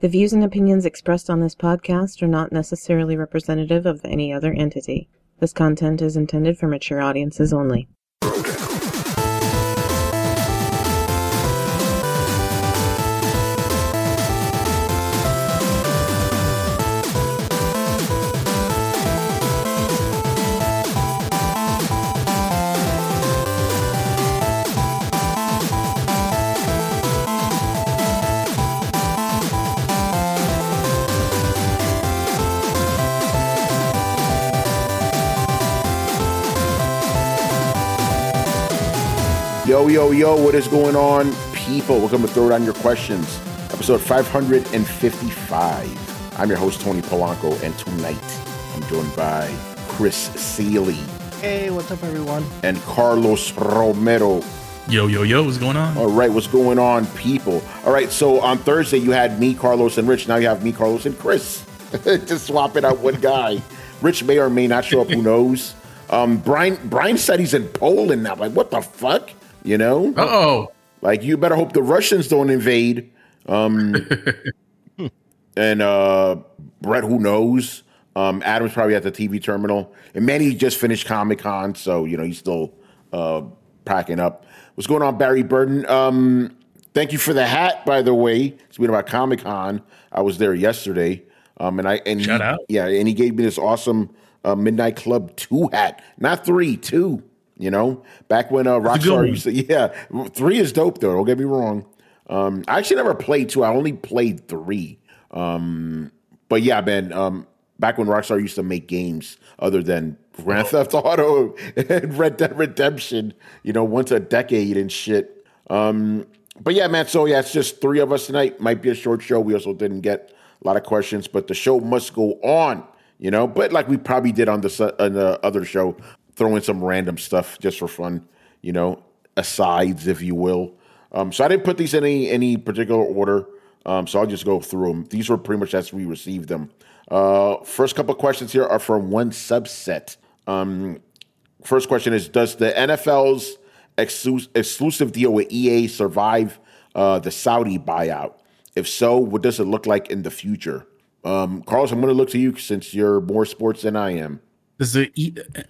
The views and opinions expressed on this podcast are not necessarily representative of any other entity. This content is intended for mature audiences only. Yo, what is going on, people? Welcome to Throw Down Your Questions, episode 555. I'm your host, Tony Polanco, and tonight I'm joined by Chris Seeley. Hey, what's up, everyone? And Carlos Romero. Yo, what's going on? All right, what's going on, people? All right, so on Thursday, you had me, Carlos, and Rich. Now you have me, Carlos, and Chris. Just swapping out one guy. Rich may or may not show up, who knows? Brian said he's in Poland now. Like, what the fuck? You know? Uh-oh. Like, you better hope the Russians don't invade. And Brett, who knows? Adam's probably at the TV terminal. And Manny just finished Comic-Con, so, you know, he's still packing up. What's going on, Barry Burden? Thank you for the hat, by the way. Speaking about Comic-Con, I was there yesterday. Shout out. Yeah, and he gave me this awesome Midnight Club 2 hat. Not 3, 2. You know, back when Rockstar used to, 3 is dope though. Don't get me wrong. I actually never played 2. I only played 3. But yeah, man. Back when Rockstar used to make games other than Grand Theft Auto and Red Dead Redemption, you know, once a decade and shit. But yeah, man. So yeah, it's just 3 of us tonight. Might be a short show. We also didn't get a lot of questions, but the show must go on. You know, but like we probably did on the other show. Throw in some random stuff just for fun, you know, asides, if you will. So I didn't put these in any particular order, so I'll just go through them. These were pretty much as we received them. First couple of questions here are from one subset. First question is, does the NFL's exclusive deal with EA survive the Saudi buyout? If so, what does it look like in the future? Carlos, I'm going to look to you since you're more sports than I am. All the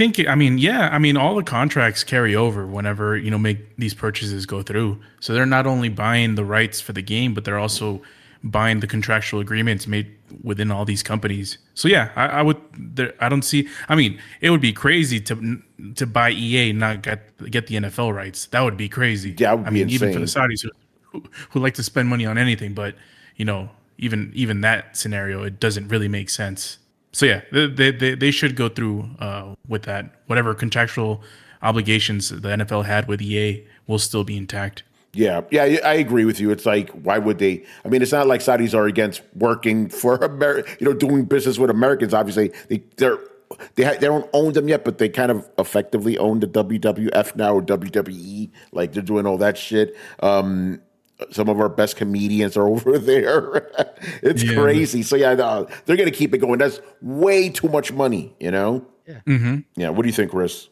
contracts carry over whenever, you know, make these purchases go through. So they're not only buying the rights for the game, but they're also buying the contractual agreements made within all these companies. So yeah, I don't see. I mean, it would be crazy to buy EA and not get the NFL rights. That would be crazy. Yeah, that would be insane. Even for the Saudis who like to spend money on anything, but you know, even that scenario, it doesn't really make sense. So yeah, they should go through with that. Whatever contractual obligations the NFL had with EA will still be intact. Yeah, I agree with you. It's like, why would they? I mean, it's not like Saudis are against working for doing business with Americans. Obviously, they don't own them yet, but they kind of effectively own the WWF now, or WWE. Like, they're doing all that shit. Some of our best comedians are over there. It's crazy. So yeah, they're going to keep it going. That's way too much money, you know? Yeah. Mm-hmm. Yeah. What do you think, Chris?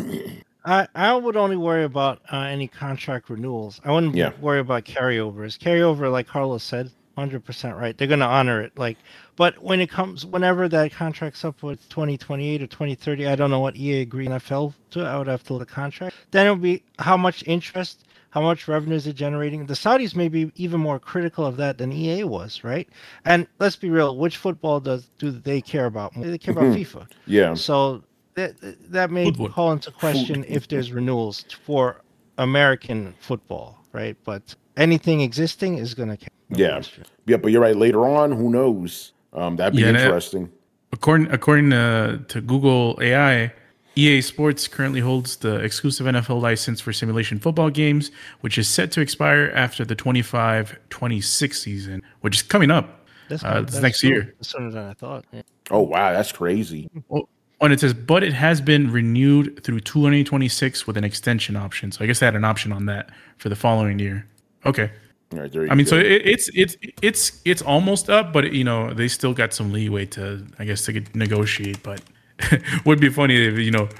I would only worry about any contract renewals. I wouldn't worry about carryovers. Carryover, like Carlos said, 100% right. They're going to honor it. But whenever that contract's up with 2028 or 2030, I don't know what EA agreed NFL to. I would have to look at the contract. Then it would be how much interest, how much revenue is it generating? The Saudis may be even more critical of that than EA was, right? And let's be real, which football do they care about? They care about FIFA. Yeah. So that may call into question if there's renewals for American football, right? But anything existing is going to count. Yeah, but you're right. Later on, who knows? That'd be interesting. According to Google AI, EA Sports currently holds the exclusive NFL license for simulation football games, which is set to expire after the 25-26 season, which is coming up. That's next year. Sooner than I thought. Yeah. Oh, wow. That's crazy. Well, and it says, but it has been renewed through 2026 with an extension option. So I guess they had an option on that for the following year. Okay. All right, there you I mean, go. so it's almost up, but you know they still got some leeway to, I guess, to negotiate. But would be funny if, you know,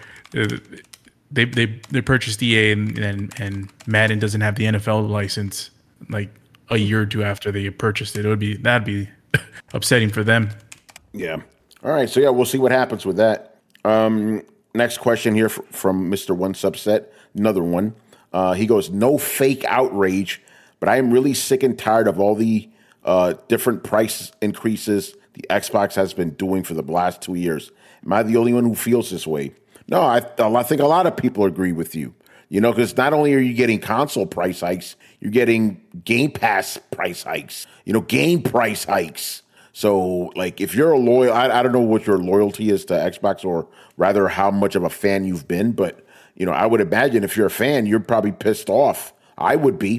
they purchased EA and Madden doesn't have the NFL license. Like, a year or two after they purchased it. That'd be upsetting for them. Yeah. All right. So yeah, we'll see what happens with that. Next question here from Mr. One Subset. Another one. He goes, no fake outrage, but I am really sick and tired of all the different price increases the Xbox has been doing for the last 2 years. Am I the only one who feels this way? No, I think a lot of people agree with you. You know, because not only are you getting console price hikes, you're getting Game Pass price hikes, game price hikes. So, like, if you're a loyal, I don't know what your loyalty is to Xbox, or rather how much of a fan you've been, but, I would imagine if you're a fan, you're probably pissed off. I would be,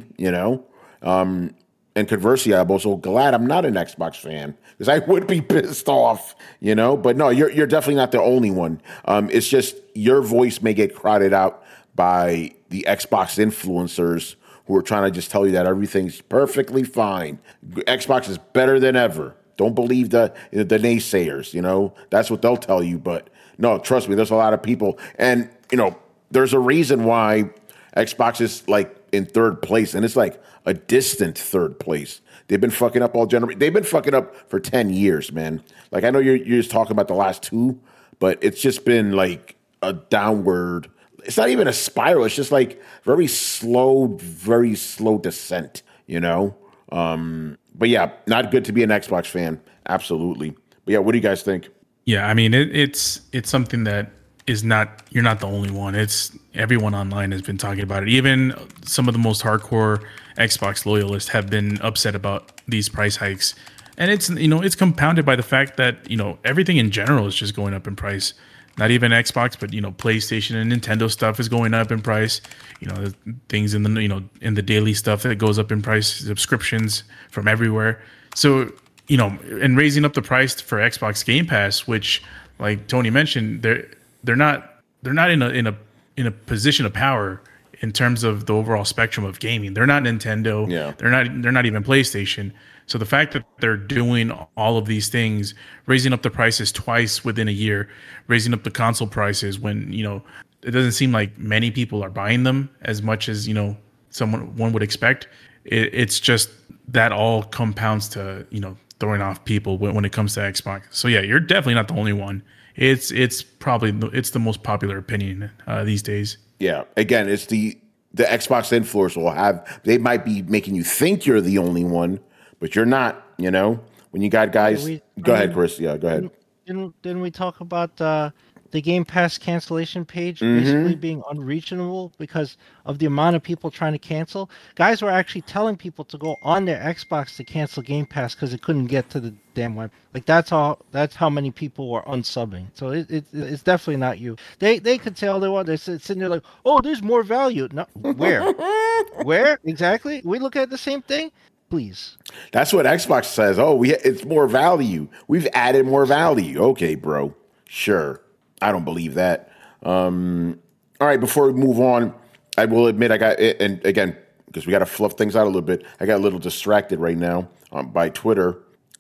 and conversely, I'm also glad I'm not an Xbox fan, because I would be pissed off, But no, you're definitely not the only one. It's just your voice may get crowded out by the Xbox influencers who are trying to just tell you that everything's perfectly fine. Xbox is better than ever. Don't believe the naysayers, That's what they'll tell you. But no, trust me, there's a lot of people. And, there's a reason why Xbox is like in third place. And it's like a distant third place. They've been fucking up all generation. They've been fucking up for 10 years, man. Like, I know you're just talking about the last two, but it's just been like a downward. It's not even a spiral. It's just like very slow descent, But yeah, not good to be an Xbox fan. Absolutely. But yeah, what do you guys think? Yeah, I mean, it's something that is not, you're not the only one. It's everyone online has been talking about it. Even some of the most hardcore Xbox loyalists have been upset about these price hikes. And it's, it's compounded by the fact that, everything in general is just going up in price. Not even Xbox, but, PlayStation and Nintendo stuff is going up in price. Things in the, in the daily stuff that goes up in price, subscriptions from everywhere. So, and raising up the price for Xbox Game Pass, which, like Tony mentioned, they're not in a position of power in terms of the overall spectrum of gaming. They're not Nintendo. Yeah. They're not even PlayStation. So the fact that they're doing all of these things, raising up the prices twice within a year, raising up the console prices when, it doesn't seem like many people are buying them as much as, one would expect. It's just that all compounds to, throwing off people when it comes to Xbox. So yeah, you're definitely not the only one. It's probably the most popular opinion these days. Yeah. Again, it's the Xbox influencers they might be making you think you're the only one, but you're not, when you got guys. Go ahead, Chris. Yeah, go ahead. Didn't we talk about the Game Pass cancellation page basically being unreachable because of the amount of people trying to cancel? Guys were actually telling people to go on their Xbox to cancel Game Pass because they couldn't get to the damn web. Like that's how many people were unsubbing. So it's definitely not you. They could say all they want. They're sitting there like, oh, there's more value. No, where? Where exactly? We look at the same thing. Please. That's what Xbox says. Oh, it's more value. We've added more value. Okay, bro. Sure. I don't believe that. All right, before we move on, I will admit I got, and again, because we got to fluff things out a little bit, I got a little distracted right now by Twitter.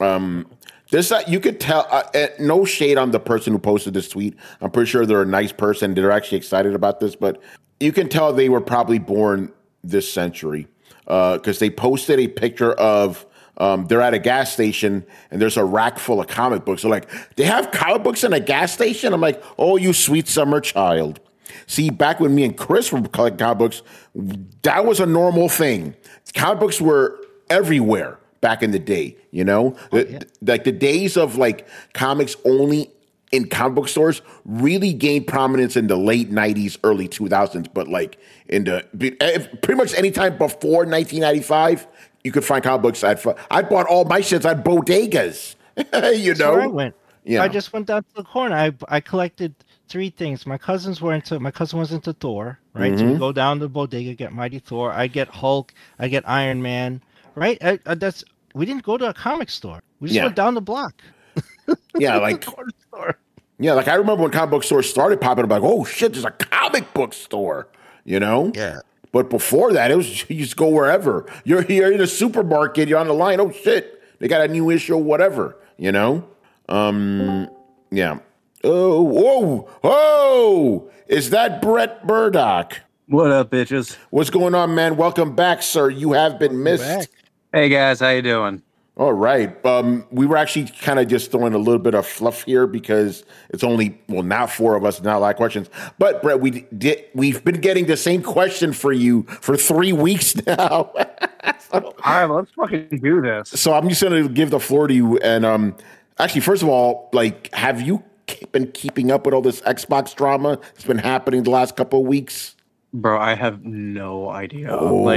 You could tell, no shade on the person who posted this tweet. I'm pretty sure they're a nice person. They're actually excited about this, but you can tell they were probably born this century because they posted a picture of they're at a gas station and there's a rack full of comic books. They're like, they have comic books in a gas station? I'm like, oh, you sweet summer child. See, back when me and Chris were collecting comic books, that was a normal thing. Comic books were everywhere back in the day, Like the days of like comics only in comic book stores really gained prominence in the late 90s, early 2000s. But like pretty much any time before 1995, you could find comic books. I bought all my shits at bodegas, That's where I went. Yeah. I just went down to the corner. I collected 3 things. My cousin was into Thor, right? Mm-hmm. So we go down to the bodega, get Mighty Thor. I get Hulk. I get Iron Man, right? We didn't go to a comic store. We just went down the block. Yeah, like corner store. Yeah, like I remember when comic book stores started popping up. Like, oh shit, there's a comic book store. Yeah. But before that, it was you just go wherever. You're here in a supermarket. You're on the line. Oh shit, they got a new issue, whatever. Yeah. Oh, whoa! Is that Brett Burdock? What up, bitches? What's going on, man? Welcome back, sir. You have been missed. Hey guys, how you doing? All right. We were actually kind of just throwing a little bit of fluff here because it's only now four of us, not a lot of questions. But Brett, we've been getting the same question for you for 3 weeks now. All right, well, let's fucking do this. So I'm just going to give the floor to you. And actually, first of all, like, have you been keeping up with all this Xbox drama that's been happening the last couple of weeks? Bro, I have no idea.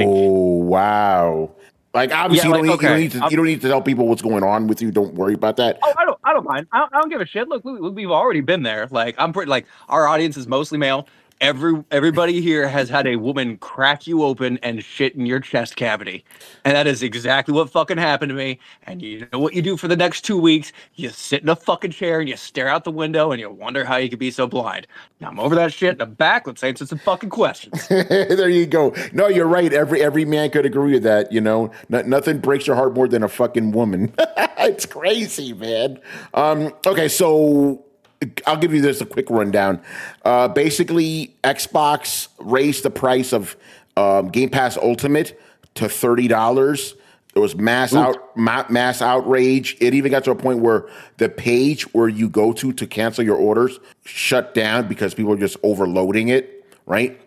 Wow. Like, obviously, you don't need to tell people what's going on with you. Don't worry about that. Oh, I don't mind. I don't give a shit. Look, we've already been there. Like, I'm pretty, like, our audience is mostly male. Everybody here has had a woman crack you open and shit in your chest cavity. And that is exactly what fucking happened to me. And you know what you do for the next 2 weeks? You sit in a fucking chair and you stare out the window and you wonder how you could be so blind. Now I'm over that shit in the back. Let's answer some fucking questions. There you go. No, you're right. Every man could agree with that. You know, nothing breaks your heart more than a fucking woman. It's crazy, man. Okay, so I'll give you this a quick rundown. Basically, Xbox raised the price of Game Pass Ultimate to $30. There was mass outrage. It even got to a point where the page where you go to cancel your orders shut down because people are just overloading it, right?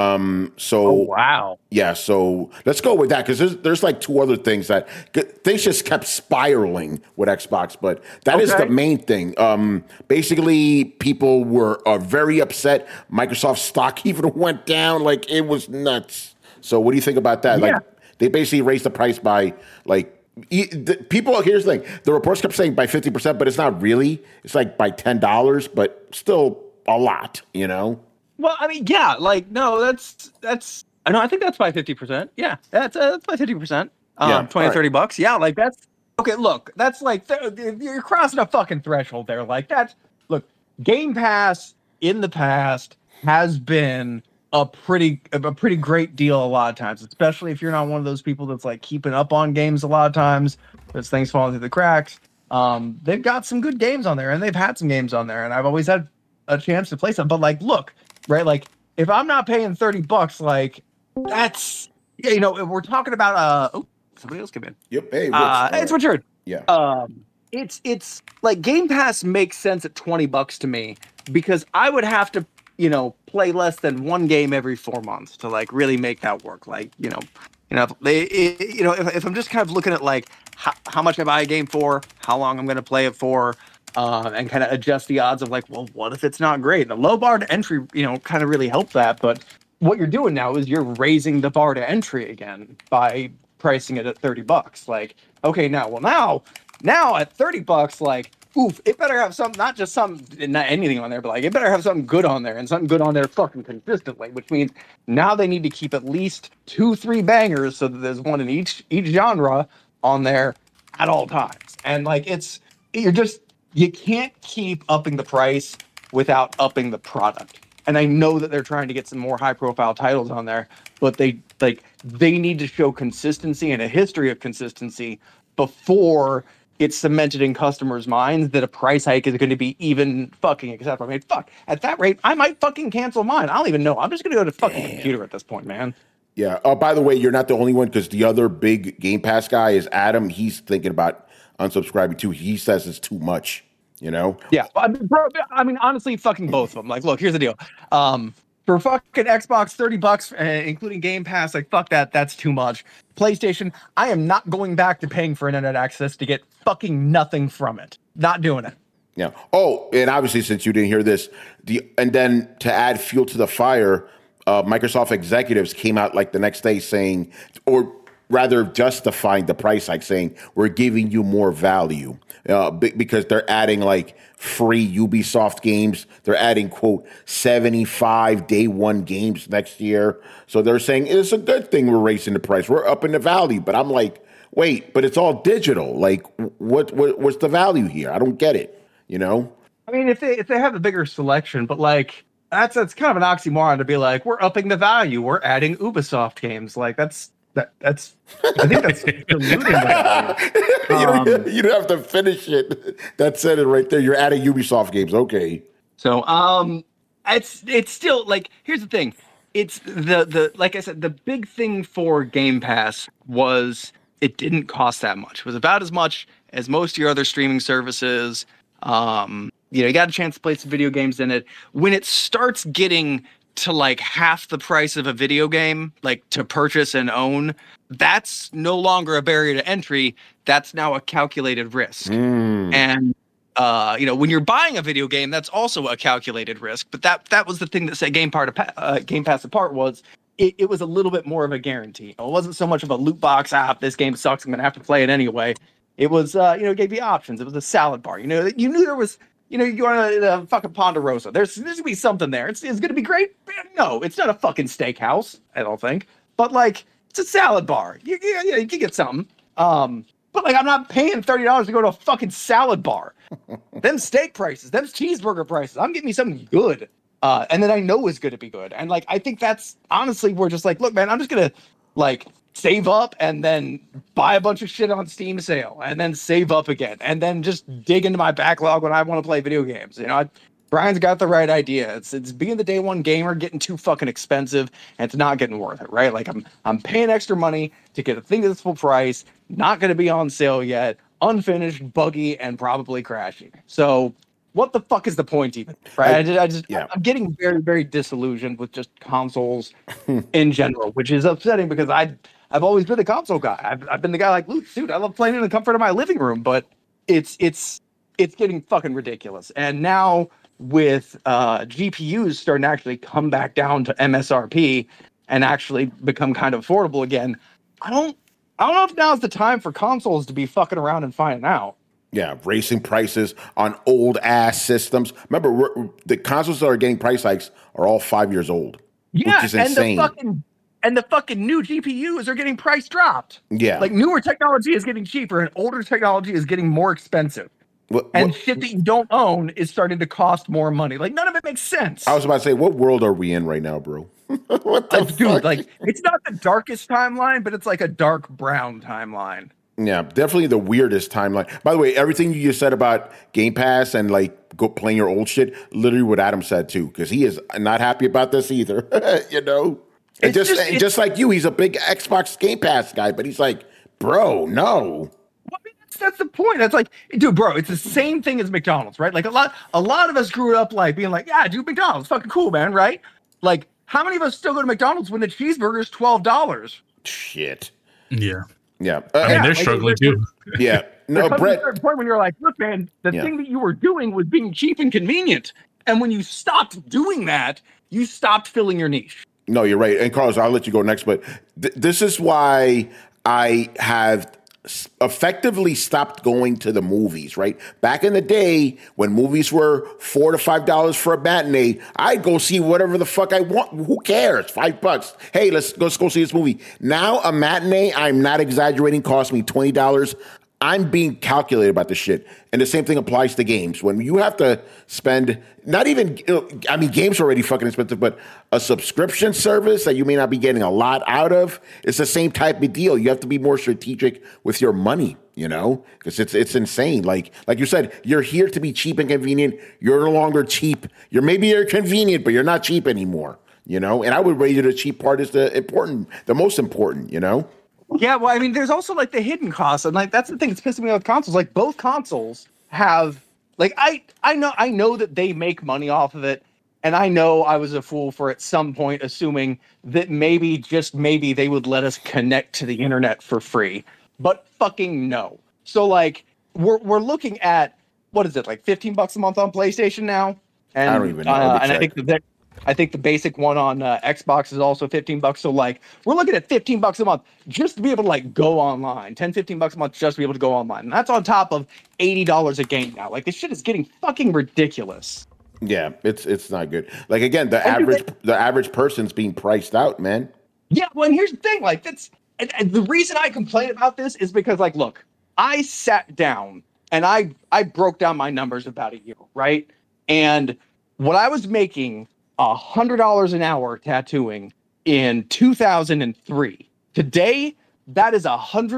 Wow. Yeah, so let's go with that because there's like two other things that things just kept spiraling with Xbox, but that is the main thing. Basically, people were very upset. Microsoft stock even went down, like it was nuts. So what do you think about that? Yeah. Like they basically raised the price by like people. Here's the thing: the reports kept saying by 50%, but it's not really. It's like by $10, but still a lot, you know. Well, I mean, yeah, like no, that's. I know. I think that's by 50%. Yeah, that's by 50%. 20, $30. Yeah, like that's okay. Look, that's like you're crossing a fucking threshold there. Like that's look, Game Pass in the past has been a pretty great deal a lot of times, especially if you're not one of those people that's like keeping up on games a lot of times. There's things falling through the cracks. They've got some good games on there, and they've had some games on there, and I've always had a chance to play some. But like, look. Right, like if I'm not paying $30, like that's you know we're talking about somebody else came in. Yep, hey, it's Richard. Yeah. It's like Game Pass makes sense at $20 to me because I would have to play less than one game every 4 months to like really make that work. Like if I'm just kind of looking at like how much I buy a game for, how long I'm going to play it for. And kind of adjust the odds of like, well, what if it's not great? The low bar to entry, kind of really helped that. But what you're doing now is you're raising the bar to entry again by pricing it at $30. Like, okay, now at $30, like, oof, it better have some, not anything on there, but like, it better have something good on there and something good on there fucking consistently, which means now they need to keep at least 2-3 bangers so that there's one in each genre on there at all times. And like, you can't keep upping the price without upping the product. And I know that they're trying to get some more high-profile titles on there, but they need to show consistency and a history of consistency before it's cemented in customers' minds that a price hike is going to be even fucking acceptable. I mean, fuck, at that rate, I might fucking cancel mine. I don't even know. I'm just going to go to fucking computer at this point, man. Yeah. Oh, by the way, you're not the only one because the other big Game Pass guy is Adam. He's thinking about unsubscribing too. He says it's too much, Yeah, I mean, honestly, fucking both of them. Like, look, here's the deal. For fucking Xbox, $30, including Game Pass, like, fuck that. That's too much. PlayStation, I am not going back to paying for internet access to get fucking nothing from it. Not doing it. Yeah. Oh, and obviously, since you didn't hear this, and then to add fuel to the fire, Microsoft executives came out like the next day saying, or rather justifying the price hike, saying we're giving you more value because they're adding like free Ubisoft games. They're adding, quote, 75 day one games next year. So they're saying it's a good thing we're raising the price. We're upping the value. But I'm like, wait, but it's all digital. Like, what's the value here? I don't get it, I mean, if they have a bigger selection, but like that's kind of an oxymoron to be like, we're upping the value. We're adding Ubisoft games. Like that's I think that's diluting that. You don't have to finish it. That said it right there. You're adding Ubisoft games. Okay. So it's still like, here's the thing. It's the like I said, the big thing for Game Pass was it didn't cost that much. It was about as much as most of your other streaming services. You got a chance to play some video games in it. When it starts getting to like half the price of a video game, like to purchase and own, that's no longer a barrier to entry. That's now a calculated risk. And when you're buying a video game, that's also a calculated risk. But that was the thing that set Game Pass apart was it was a little bit more of a guarantee. It wasn't so much of a loot box. This game sucks. I'm gonna have to play it anyway. It was it gave you options. It was a salad bar. You knew there was. You go on a fucking Ponderosa. There's gonna be something there. It's gonna be great. No, it's not a fucking steakhouse. I don't think. But like, it's a salad bar. You can get something. But like, I'm not paying $30 to go to a fucking salad bar. Them steak prices, them cheeseburger prices. I'm getting me something good, and that I know is going to be good. And like, I think that's honestly, we're just like, look, man, I'm just gonna like save up and then buy a bunch of shit on Steam sale and then save up again and then just dig into my backlog when I want to play video games. Brian's got the right idea. It's being the day one gamer getting too fucking expensive and it's not getting worth it, right? Like I'm paying extra money to get a thing that's full price, not going to be on sale yet, unfinished, buggy, and probably crashing. So what the fuck is the point even? Right? I'm getting very, very disillusioned with just consoles in general, which is upsetting because I've always been a console guy. I've been the guy like, Luke, dude, I love playing in the comfort of my living room, but it's getting fucking ridiculous. And now with GPUs starting to actually come back down to MSRP and actually become kind of affordable again, I don't know if now's the time for consoles to be fucking around and finding out. Yeah, racing prices on old ass systems. Remember, the consoles that are getting price hikes are all 5 years old. Yeah, which is insane. And the fucking new GPUs are getting price dropped. Yeah. Like newer technology is getting cheaper and older technology is getting more expensive. Shit that you don't own is starting to cost more money. Like none of it makes sense. I was about to say, what world are we in right now, bro? What the fuck? Dude, like it's not the darkest timeline, but it's like a dark brown timeline. Yeah, definitely the weirdest timeline. By the way, everything you just said about Game Pass and like go playing your old shit, literally what Adam said too, because he is not happy about this either. And just like you, he's a big Xbox Game Pass guy, but he's like, bro, no. Well, I mean, that's the point. That's like, dude, bro, it's the same thing as McDonald's, right? Like a lot of us grew up like being like, yeah, dude, McDonald's, fucking cool, man, right? Like, how many of us still go to McDonald's when the cheeseburger is $12? Shit. Yeah. Yeah. I mean, they're struggling too. Yeah. No, Brett. There's a point when you're like, look, man, the thing that you were doing was being cheap and convenient. And when you stopped doing that, you stopped filling your niche. No, you're right. And Carlos, I'll let you go next, but this is why I have effectively stopped going to the movies, right? Back in the day when movies were $4 to $5 for a matinee, I'd go see whatever the fuck I want. Who cares? $5. Hey, let's go see this movie. Now a matinee, I'm not exaggerating, costs me $20. I'm being calculated about this shit. And the same thing applies to games. When you have to spend, not even, games are already fucking expensive, but a subscription service that you may not be getting a lot out of, it's the same type of deal. You have to be more strategic with your money, because it's insane. Like you said, you're here to be cheap and convenient. You're no longer cheap. You're convenient, but you're not cheap anymore, And I would rate the cheap part is the most important, Yeah, well, I mean, there's also like the hidden costs, and like that's the thing that's pissing me off with consoles. Like both consoles have, like I know that they make money off of it, and I know I was a fool for at some point assuming that maybe, just maybe, they would let us connect to the internet for free, but fucking no. So like we're looking at, what is it, like $15 a month on PlayStation now? And I don't even know. And I think the basic one on Xbox is also $15. So like we're looking at $15 a month just to be able to like go online, $10-15 a month just to be able to go online. And that's on top of $80 a game now. Like this shit is getting fucking ridiculous. Yeah, it's not good. Like again, the average person's being priced out, man. Yeah, well, and here's the thing, like and the reason I complain about this is because like, look, I sat down and I broke down my numbers about a year, right? And what I was making $100 an hour tattooing in 2003. Today, that is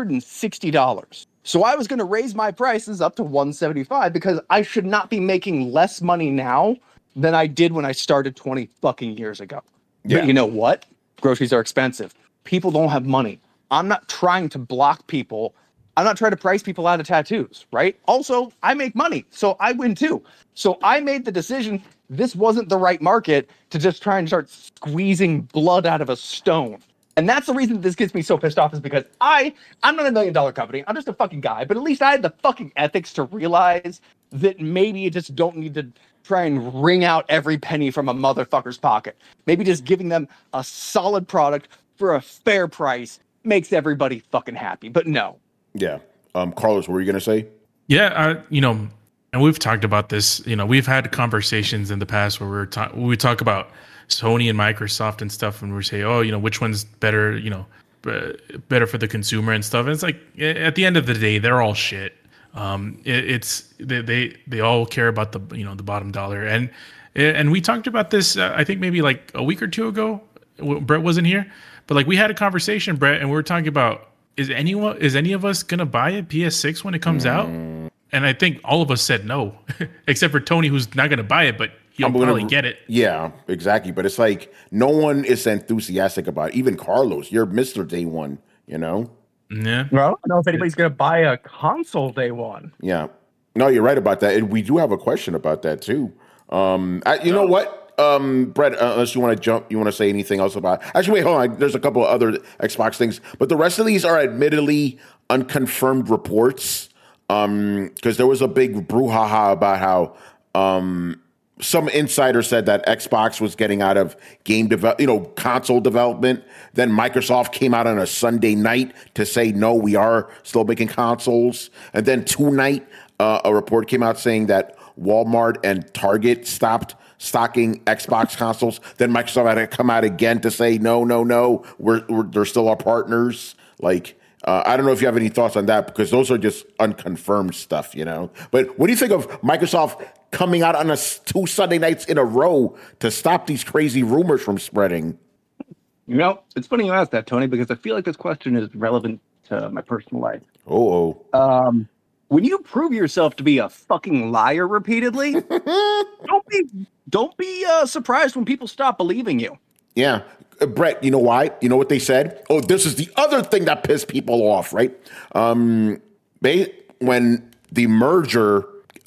$160. So I was going to raise my prices up to $175 because I should not be making less money now than I did when I started 20 fucking years ago. Yeah. But you know what? Groceries are expensive. People don't have money. I'm not trying to block people. I'm not trying to price people out of tattoos, right? Also, I make money, so I win too. So I made the decision this wasn't the right market to just try and start squeezing blood out of a stone. And that's the reason this gets me so pissed off, is because I'm not $1 million company. I'm just a fucking guy. But at least I had the fucking ethics to realize that maybe you just don't need to try and wring out every penny from a motherfucker's pocket. Maybe just giving them a solid product for a fair price makes everybody fucking happy. But no. Yeah. Carlos, what were you going to say? Yeah, and we've talked about this. We've had conversations in the past where we talk about Sony and Microsoft and stuff, and we say, which one's better, better for the consumer and stuff. And it's like, at the end of the day, they're all shit. They all care about the the bottom dollar. And we talked about this, I think maybe like a week or two ago. Brett wasn't here, but like we had a conversation, Brett, and we were talking about, is any of us gonna buy a PS6 when it comes out? And I think all of us said no, except for Tony, who's not gonna buy it, but he'll probably get it. Yeah, exactly. But it's like no one is enthusiastic about it. Even Carlos, you're Mr. Day One, Yeah. Well, I don't know if anybody's gonna buy a console day one. Yeah. No, you're right about that. And we do have a question about that too. You know what? Brett, unless you want to say anything else about it. Actually, wait, hold on. There's a couple of other Xbox things, but the rest of these are admittedly unconfirmed reports. Because there was a big brouhaha about how some insider said that Xbox was getting out of console development. Then Microsoft came out on a Sunday night to say, no, we are still making consoles. And then tonight, a report came out saying that Walmart and Target stopped stocking Xbox consoles. Then Microsoft had to come out again to say, no, they're still our partners. Like, I don't know if you have any thoughts on that, because those are just unconfirmed stuff, But what do you think of Microsoft coming out on 2 Sunday nights in a row to stop these crazy rumors from spreading? It's funny you ask that, Tony, because I feel like this question is relevant to my personal life. When you prove yourself to be a fucking liar repeatedly, don't be surprised when people stop believing you. Yeah. Brett, you know why? You know what they said? Oh, this is the other thing that pissed people off, right? When the merger,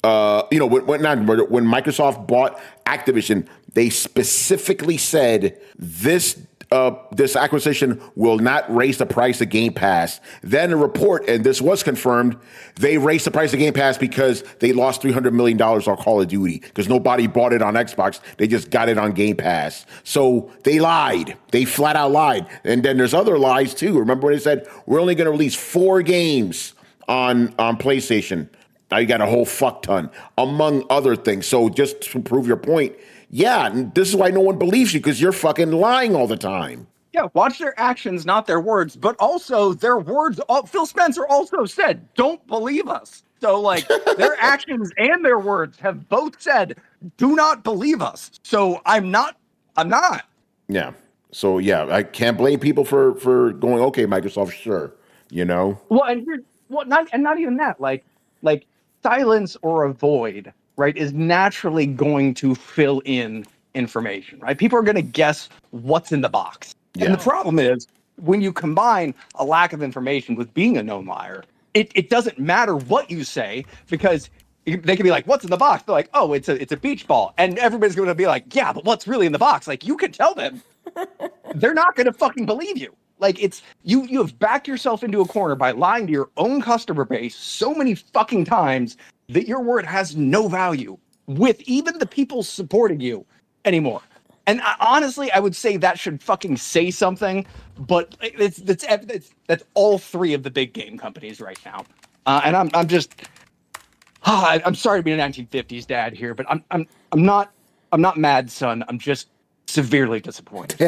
when Microsoft bought Activision, they specifically said this acquisition will not raise the price of Game Pass. Then a report, and this was confirmed, they raised the price of Game Pass because they lost $300 million on Call of Duty because nobody bought it on Xbox. They just got it on Game Pass. So they lied. They flat out lied. And then there's other lies too. Remember when they said, we're only going to release 4 games on PlayStation. Now you got a whole fuck ton, among other things. So just to prove your point, yeah, this is why no one believes you, because you're fucking lying all the time. Yeah, watch their actions, not their words, but also their words. Phil Spencer also said, don't believe us. So, like, their actions and their words have both said, do not believe us. So I'm not. Yeah. So, yeah, I can't blame people for going, okay, Microsoft, sure, Well, not even that. Like silence or avoid, right, is naturally going to fill in information, right? People are going to guess what's in the box. Yeah. And the problem is, when you combine a lack of information with being a known liar, it doesn't matter what you say, because they can be like, what's in the box? They're like, oh, it's a beach ball. And everybody's going to be like, yeah, but what's really in the box? Like, you can tell them. They're not going to fucking believe you. Like, it's you have backed yourself into a corner by lying to your own customer base so many fucking times that your word has no value with even the people supporting you anymore. And honestly, I would say that should fucking say something, but that's all 3 of the big game companies right now. And I'm just, I'm sorry to be a 1950s dad here, but I'm not mad, son. I'm just severely disappointed.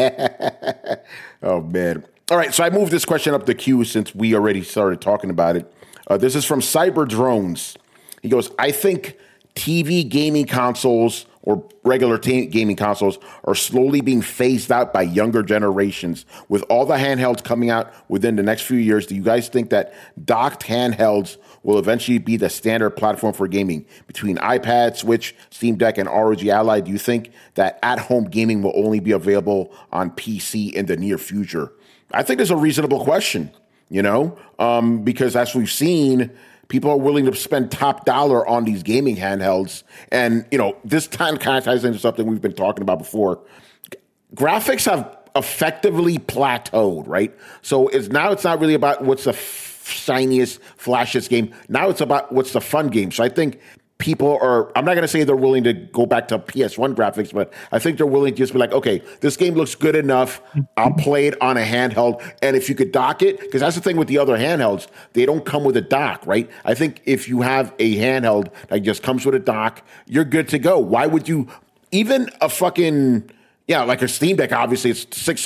Oh man. All right. So I moved this question up the queue since we already started talking about it. This is from Cyber Drones. He goes, I think TV gaming consoles or regular gaming consoles are slowly being phased out by younger generations. With all the handhelds coming out within the next few years, do you guys think that docked handhelds will eventually be the standard platform for gaming between iPad, Switch, Steam Deck, and ROG Ally. Do you think that at-home gaming will only be available on PC in the near future? I think it's a reasonable question, because as we've seen, people are willing to spend top dollar on these gaming handhelds. And, this kind of ties into something we've been talking about before. Graphics have effectively plateaued, right? So it's not really about what's the shiniest, flashiest game. Now it's about what's the fun game. So I think people I'm not going to say they're willing to go back to PS1 graphics, but I think they're willing to just be like, okay, this game looks good enough. I'll play it on a handheld. And if you could dock it, because that's the thing with the other handhelds, they don't come with a dock, right? I think if you have a handheld that just comes with a dock, you're good to go. Why would you, even a fucking... Yeah, like a Steam Deck, obviously, it's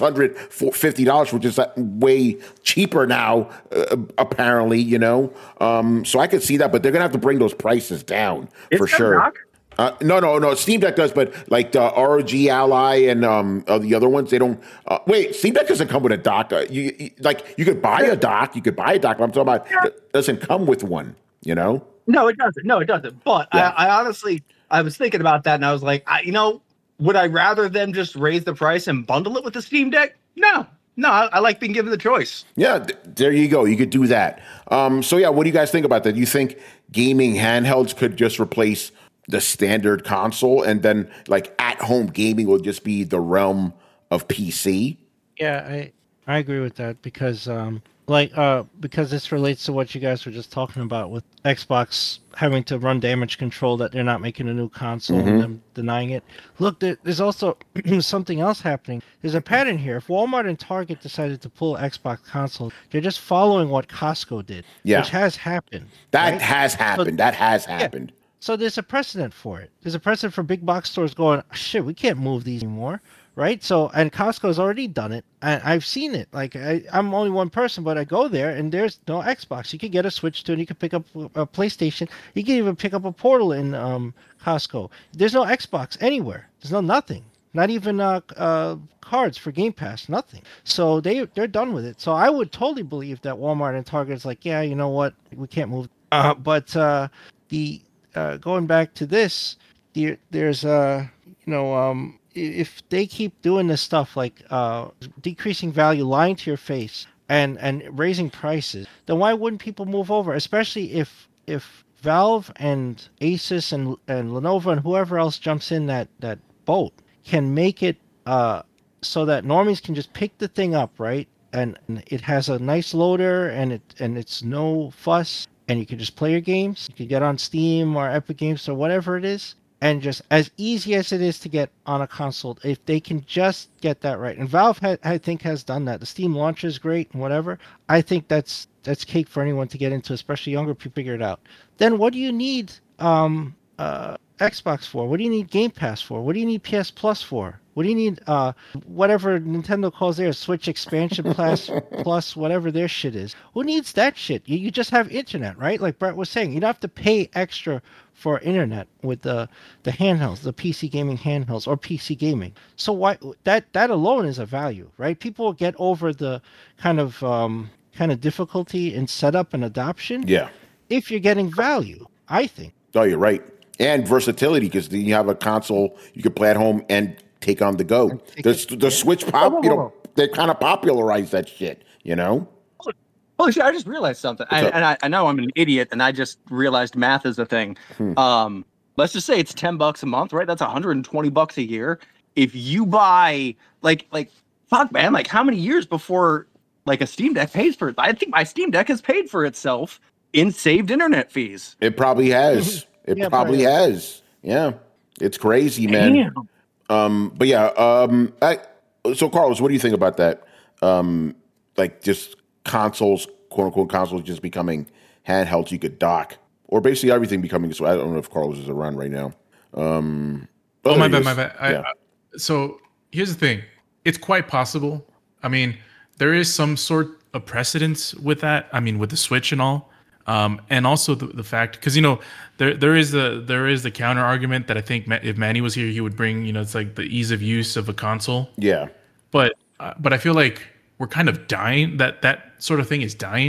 $650, which is way cheaper now, apparently, So I could see that, but they're going to have to bring those prices down for sure. No. Steam Deck does, but like the ROG Ally and the other ones, they don't. Wait, Steam Deck doesn't come with a dock. You could buy a dock. But I'm talking about it doesn't come with one, No, it doesn't. But yeah. I honestly, I was thinking about that, and I was like, would I rather them just raise the price and bundle it with the Steam Deck? No, I like being given the choice. Yeah, there you go. You could do that. What do you guys think about that? Do you think gaming handhelds could just replace the standard console and then like at-home gaming will just be the realm of PC? Yeah, I agree with that because because this relates to what you guys were just talking about with Xbox having to run damage control, that they're not making a new console and them denying it. Look, there's also something else happening. There's a pattern here. If Walmart and Target decided to pull Xbox console, they're just following what Costco did, which has happened. That has happened. So there's a precedent for it. There's a precedent for big box stores going, shit, we can't move these anymore. Right. So, and Costco's already done it. And I've seen it. Like I'm only one person, but I go there and there's no Xbox. You could get a Switch to it. You could pick up a PlayStation. You can even pick up a Portal in Costco. There's no Xbox anywhere. There's nothing. Not even cards for Game Pass. Nothing. So they're done with it. So I would totally believe that Walmart and Target is like, yeah, you know what? We can't move. But going back to this, there's if they keep doing this stuff like decreasing value, lying to your face, and raising prices, then why wouldn't people move over? Especially if Valve and Asus and Lenovo and whoever else jumps in that boat can make it so that normies can just pick the thing up, right? And it has a nice loader and it's no fuss, and you can just play your games. You can get on Steam or Epic Games or whatever it is. And just as easy as it is to get on a console, if they can just get that right. And Valve, I think, has done that. The Steam launcher is great and whatever. I think that's cake for anyone to get into, especially younger people, figure it out. Then what do you need Xbox for? What do you need Game Pass for? What do you need PS Plus for? What do you need whatever Nintendo calls their Switch expansion plus whatever their shit is? Who needs that shit? You just have internet, right? Like Brett was saying, you don't have to pay extra for internet with the handhelds, the PC gaming handhelds or PC gaming. So why that alone is a value, right? People will get over the kind of difficulty in setup and adoption. Yeah. If you're getting value, I think. Oh, you're right. And versatility, because you have a console you can play at home and take on the go. The Switch they kind of popularized that shit, Holy shit, I just realized something. I know I'm an idiot, and I just realized math is a thing. Let's just say it's $10 a month, right? That's $120 a year. If you buy fuck, man, like how many years before like a Steam Deck pays for it? I think my Steam Deck has paid for itself in saved internet fees. It probably has. It probably has. Yeah. It's crazy, man. But yeah, so Carlos, what do you think about that? Just consoles, quote unquote consoles, just becoming handhelds you could dock, or basically everything becoming. So I don't know if Carlos is around right now. My bad. So here's the thing: it's quite possible. I mean, there is some sort of precedence with that. I mean, with the Switch and all, and also the fact, because there is the counter argument that I think if Manny was here, he would bring. It's like the ease of use of a console. Yeah, but I feel like we're kind of dying. That sort of thing is dying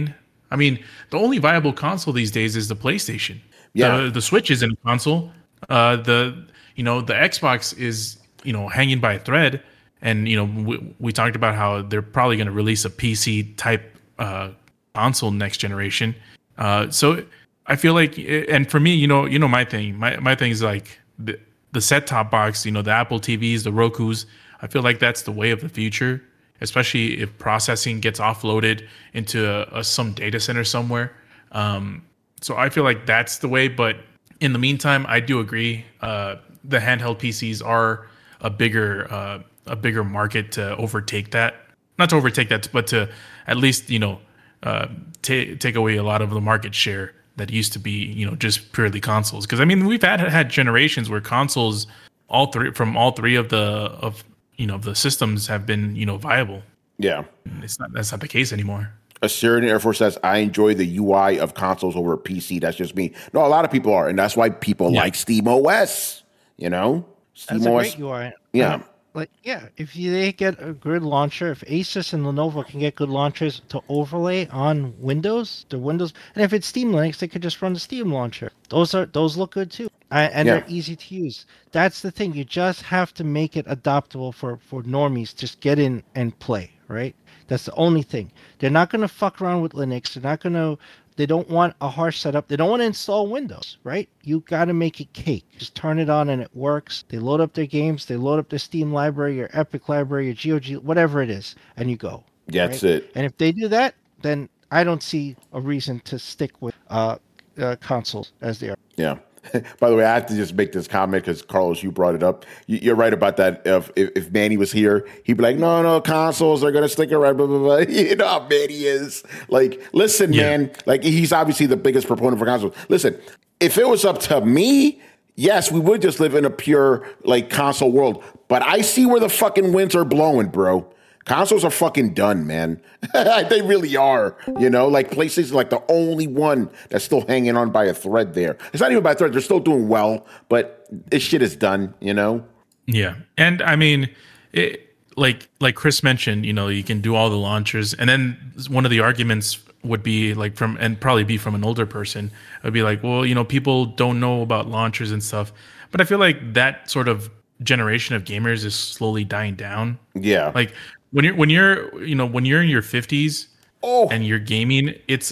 I mean, the only viable console these days is the PlayStation. Yeah. The Switch isn't a console. The Xbox is, hanging by a thread. And, we talked about how they're probably going to release a PC type console next generation. So I feel like, and for me, my thing, my thing is like the set-top box, the Apple TVs, the Rokus. I feel like that's the way of the future, especially if processing gets offloaded into some data center somewhere. So I feel like that's the way. But in the meantime, I do agree. The handheld PCs are a bigger market to overtake that. Not to overtake that, but to at least take away a lot of the market share that used to be just purely consoles. Because I mean, we've had generations where consoles, all three of the systems have been viable. Yeah, that's not the case anymore. Assyrian Air Force says, I enjoy the UI of consoles over PC. That's just me. No, a lot of people are, and that's why people like Steam OS. Steam That's OS. a great UI. Yeah. If they get a good launcher, if Asus and Lenovo can get good launchers to overlay on Windows, and if it's Steam Linux, they could just run the Steam launcher. Those look good too, and they're easy to use. That's the thing. You just have to make it adoptable for normies. Just get in and play, right? That's the only thing. They're not going to fuck around with Linux. They don't want a harsh setup. They don't want to install Windows, right? You got to make it cake. Just turn it on and it works. They load up their games. They load up their Steam library, your Epic library, your GOG, whatever it is, and you go. That's right? it. And if they do that, then I don't see a reason to stick with consoles as they are. Yeah. By the way, I have to just make this comment because, Carlos, you brought it up. You're right about that. If Manny was here, he'd be like, no, consoles are going to stick around, blah, blah, blah. You know how Manny is. Like, listen, man. Like, he's obviously the biggest proponent for consoles. Listen, if it was up to me, yes, we would just live in a pure, console world. But I see where the fucking winds are blowing, bro. Consoles are fucking done, man. They really are. PlayStation's the only one that's still hanging on by a thread there. It's not even by a thread. They're still doing well, but this shit is done, Yeah. And I mean, like Chris mentioned, you can do all the launchers. And then one of the arguments would be probably be from an older person. It would be like, well, people don't know about launchers and stuff. But I feel like that sort of generation of gamers is slowly dying down. Yeah. When you're in your 50s and you're gaming, it's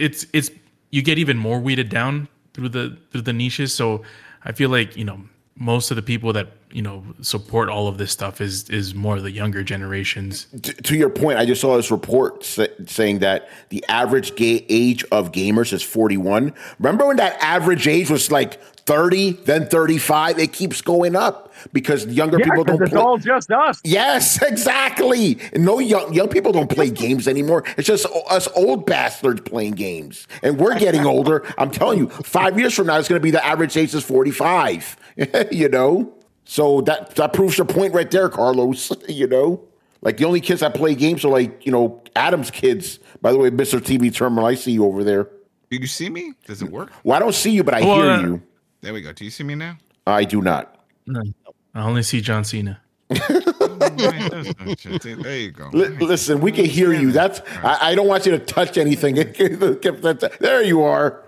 you get even more weeded down through the niches. So I feel like most of the people that support all of this stuff is more the younger generations. To your point, I just saw this report saying that the average age of gamers is 41. Remember when that average age was 30, then 35? It keeps going up because younger people don't play. It's all just us. Yes, exactly. No young people don't play games anymore. It's just us old bastards playing games. And we're getting older. I'm telling you, 5 years from now, it's going to be the average age is 45. So that proves your point right there, Carlos. The only kids that play games are Adam's kids. By the way, Mr. TV Terminal, I see you over there. Do you see me? Does it work? Well, I don't see you, but I hear you. There we go. Do you see me now? I do not. No, I only see John Cena. There you go. Listen, we can hear you. That's I don't want you to touch anything. There you are.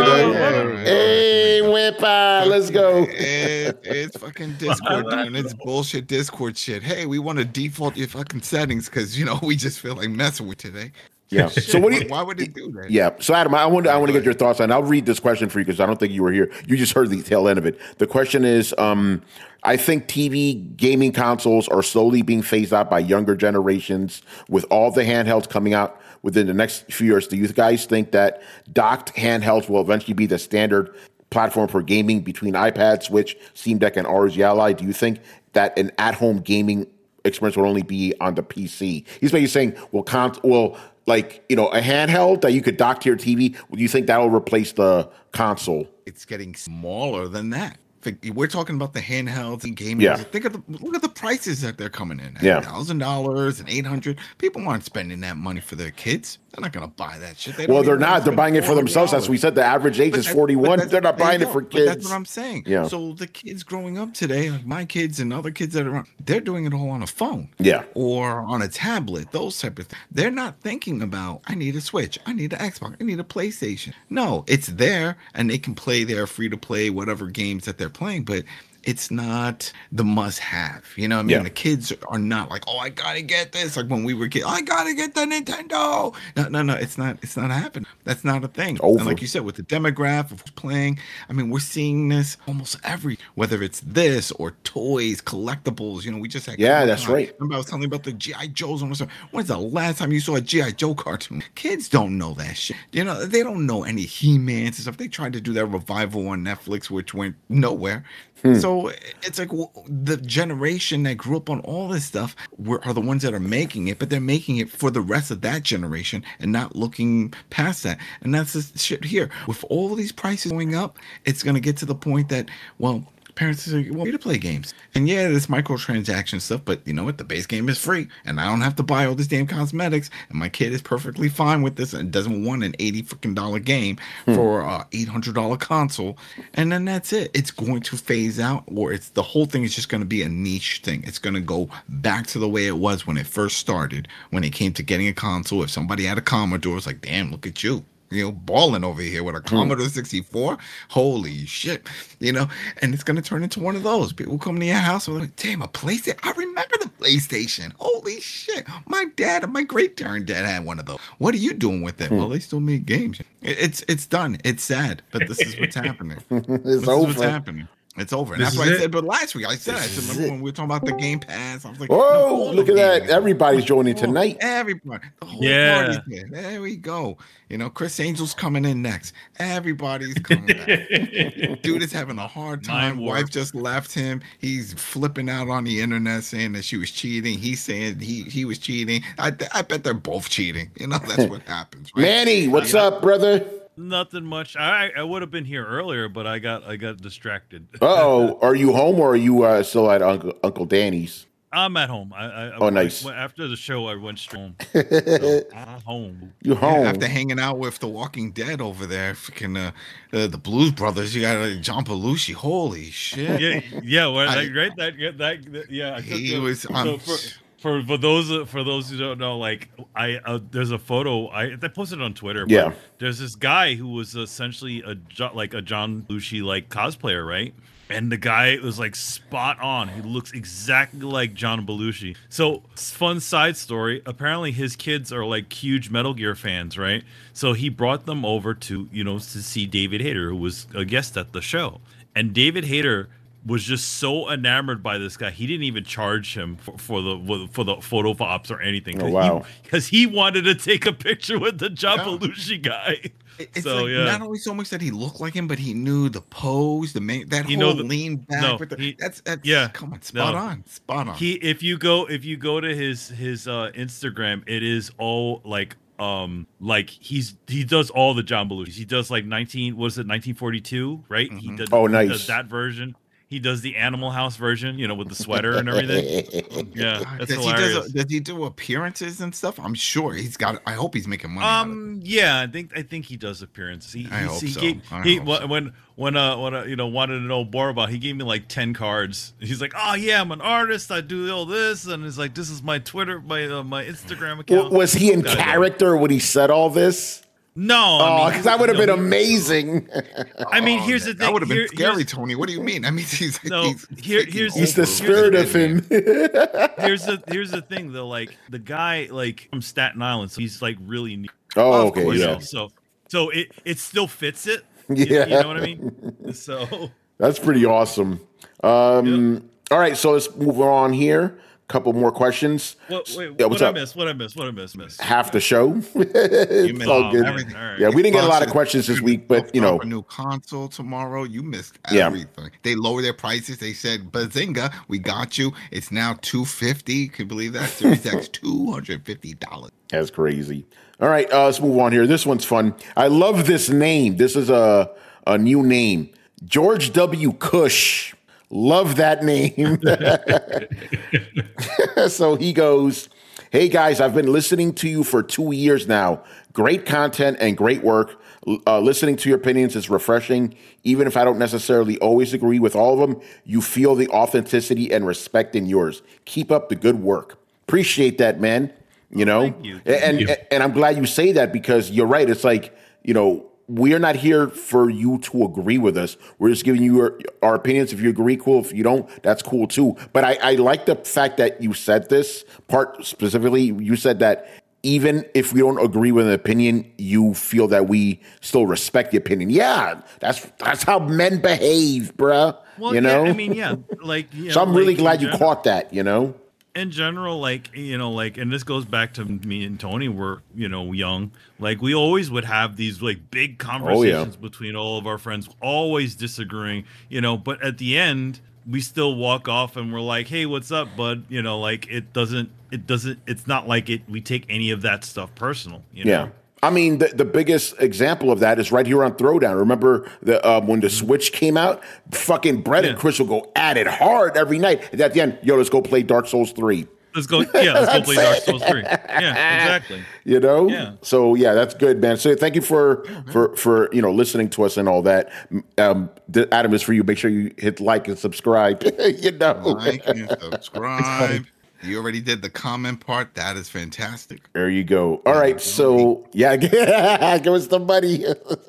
Hey, Whippa, let's go. It's fucking Discord doing its bullshit Discord shit. Hey, we want to default your fucking settings because we just feel like messing with today. Yeah. So why would it do that? Yeah. So Adam, I want to get your thoughts on. I'll read this question for you because I don't think you were here. You just heard the tail end of it. The question is, I think TV gaming consoles are slowly being phased out by younger generations with all the handhelds coming out within the next few years. Do you guys think that docked handhelds will eventually be the standard platform for gaming between iPad, Switch, Steam Deck, and ROG Ally? Do you think that an at-home gaming experience will only be on the PC? He's basically saying, a handheld that you could dock to your TV, do you think that will replace the console? It's getting smaller than that. We're talking about the handhelds and gaming. Yeah. Look at the prices that they're coming in. Yeah. $1,000 and $800. People aren't spending that money for their kids. They're not going to buy that shit. They're not. They're buying it for themselves. As we said, the average age is 41. They're not buying it for kids. That's what I'm saying. Yeah. So the kids growing up today, like my kids and other kids that are around, they're doing it all on a phone. Yeah. Or on a tablet, those type of things. They're not thinking about, I need a Switch, I need an Xbox, I need a PlayStation. No, it's there and they can play their free to play whatever games that they're playing, but it's not the must have. You know what I mean? Yeah. The kids are not like, oh, I gotta get this. Like when we were kids, I gotta get the Nintendo. No, it's not happening. That's not a thing. And like you said, with the demographic of who's playing, I mean, we're seeing this almost whether it's this or toys, collectibles. You know, we just had that's right. Remember I was telling you about the G.I. Joes. When's the last time you saw a G.I. Joe cartoon? Kids don't know that shit. You know, they don't know any He-Mans and stuff. They tried to do that revival on Netflix, which went nowhere. So it's like the generation that grew up on all this stuff are the ones that are making it, but they're making it for the rest of that generation and not looking past that. And that's the shit here. With all these prices going up, it's going to get to the point that, well, parents are want me to play games. And yeah, this microtransaction stuff, but you know what? The base game is free. And I don't have to buy all this damn cosmetics. And my kid is perfectly fine with this and doesn't want an $80 game for a $800 console. And then that's it. It's going to phase out, or the whole thing is just going to be a niche thing. It's going to go back to the way it was when it first started, when it came to getting a console. If somebody had a Commodore, it's like, damn, look at you. You know, balling over here with a Commodore 64. Holy shit. You know, and it's going to turn into one of those. People come to your house and like, damn, a PlayStation. I remember the PlayStation. Holy shit. My dad and my great-granddad had one of those. What are you doing with it? Well, they still make games. It's done. It's sad, but this is what's happening. It's over. What's happening. It's over. And that's what I said. But last week I remember when we were talking about the Game Pass, I was like, whoa, look at that. Everybody's joining tonight. Everybody. The whole party's there. There we go. You know, Chris Angel's coming in next. Everybody's coming back. Dude is having a hard time. Wife just left him. He's flipping out on the internet saying that she was cheating. He's saying he was cheating. I bet they're both cheating. You know, that's what happens. Right? Manny, what's up, brother? Nothing much. I would have been here earlier, but I got distracted. Oh, are you home or are you still at Uncle Danny's? I'm at home. Nice. After the show, I went straight home. So I'm home. You home? After hanging out with the Walking Dead over there, freaking the Blues Brothers, you got John Belushi. Holy shit! Yeah. Right. That. Yeah. He was. For those who don't know, like there's a photo I posted on Twitter. Yeah. There's this guy who was essentially a John Belushi like cosplayer, right? And the guy was like spot on. He looks exactly like John Belushi. So, fun side story. Apparently, his kids are like huge Metal Gear fans, right? So he brought them over to see David Hayter, who was a guest at the show. And David Hayter was just so enamored by this guy, he didn't even charge him for the photo ops or anything. Oh, wow! Because he wanted to take a picture with the John Belushi guy. It's not only so much that he looked like him, but he knew the pose, lean back. That's come on, spot on. If you go to his Instagram, it is all like he does all the John Belushi. He does like 1942, right? Mm-hmm. He does that version. He does the Animal House version, with the sweater and everything. Yeah, that's hilarious. Does he do appearances and stuff? I'm sure he's got. I hope he's making money. Yeah, I think he does appearances. I hope so. When wanted to know more about, he gave me like 10 cards. He's like, oh yeah, I'm an artist. I do all this, and it's like, this is my Twitter, my Instagram account. Was he in character when he said all this? No, because that would have been amazing. I mean, here's the thing. That would have been scary, Tony. What do you mean? I mean, he's the spirit of him. Here's the thing, though. Like the guy, like from Staten Island, so he's like really neat. Oh, okay, yeah. So it still fits it. Yeah, you know what I mean. So that's pretty awesome. All right, so let's move on here. Couple more questions. What I miss? Half the show. It's all good. Everything. Right. Yeah, we didn't get a lot of questions this week, but a new console tomorrow. You missed everything. Yeah. They lowered their prices. They said, "Bazinga, we got you." It's now $250. Can you believe that? Series X, $250. That's crazy. All right, let's move on here. This one's fun. I love this name. This is a new name. George W. Cush. Love that name. So he goes, hey guys, I've been listening to you for 2 years now. Great content and great work. Listening to your opinions is refreshing. Even if I don't necessarily always agree with all of them, you feel the authenticity and respect in yours. Keep up the good work. Appreciate that, man. You know, Thank you. And I'm glad you say that, because you're right. It's like, you know, we're not here for you to agree with us. We're just giving you our opinions. If you agree, cool. If you don't, that's cool too. But I like the fact that you said this part specifically. You said that even if we don't agree with an opinion, you feel that we still respect the opinion. Yeah, that's how men behave, bruh. Well, you know? yeah, I mean, yeah. Like, so I'm really glad you caught that, you know? In general, like, you know, like, and this goes back to me and Tony were, you know, young. Like, we always would have these like big conversations between all of our friends, always disagreeing, you know, but at the end we still walk off and we're like, hey, what's up, bud? You know, like, it's not like we take any of that stuff personal, you know? Yeah. I mean, the biggest example of that is right here on Throwdown. Remember when the Switch came out? Fucking Brett and Chris will go at it hard every night. And at the end, let's go play Dark Souls 3. Let's go play Dark Souls 3. Yeah, exactly. You know? Yeah. So, yeah, that's good, man. So thank you for you know, listening to us and all that. Adam, is for you. Make sure you hit like and subscribe. You know? Like and subscribe. You already did the comment part. That is fantastic. There you go. All right. So, yeah, give us the money.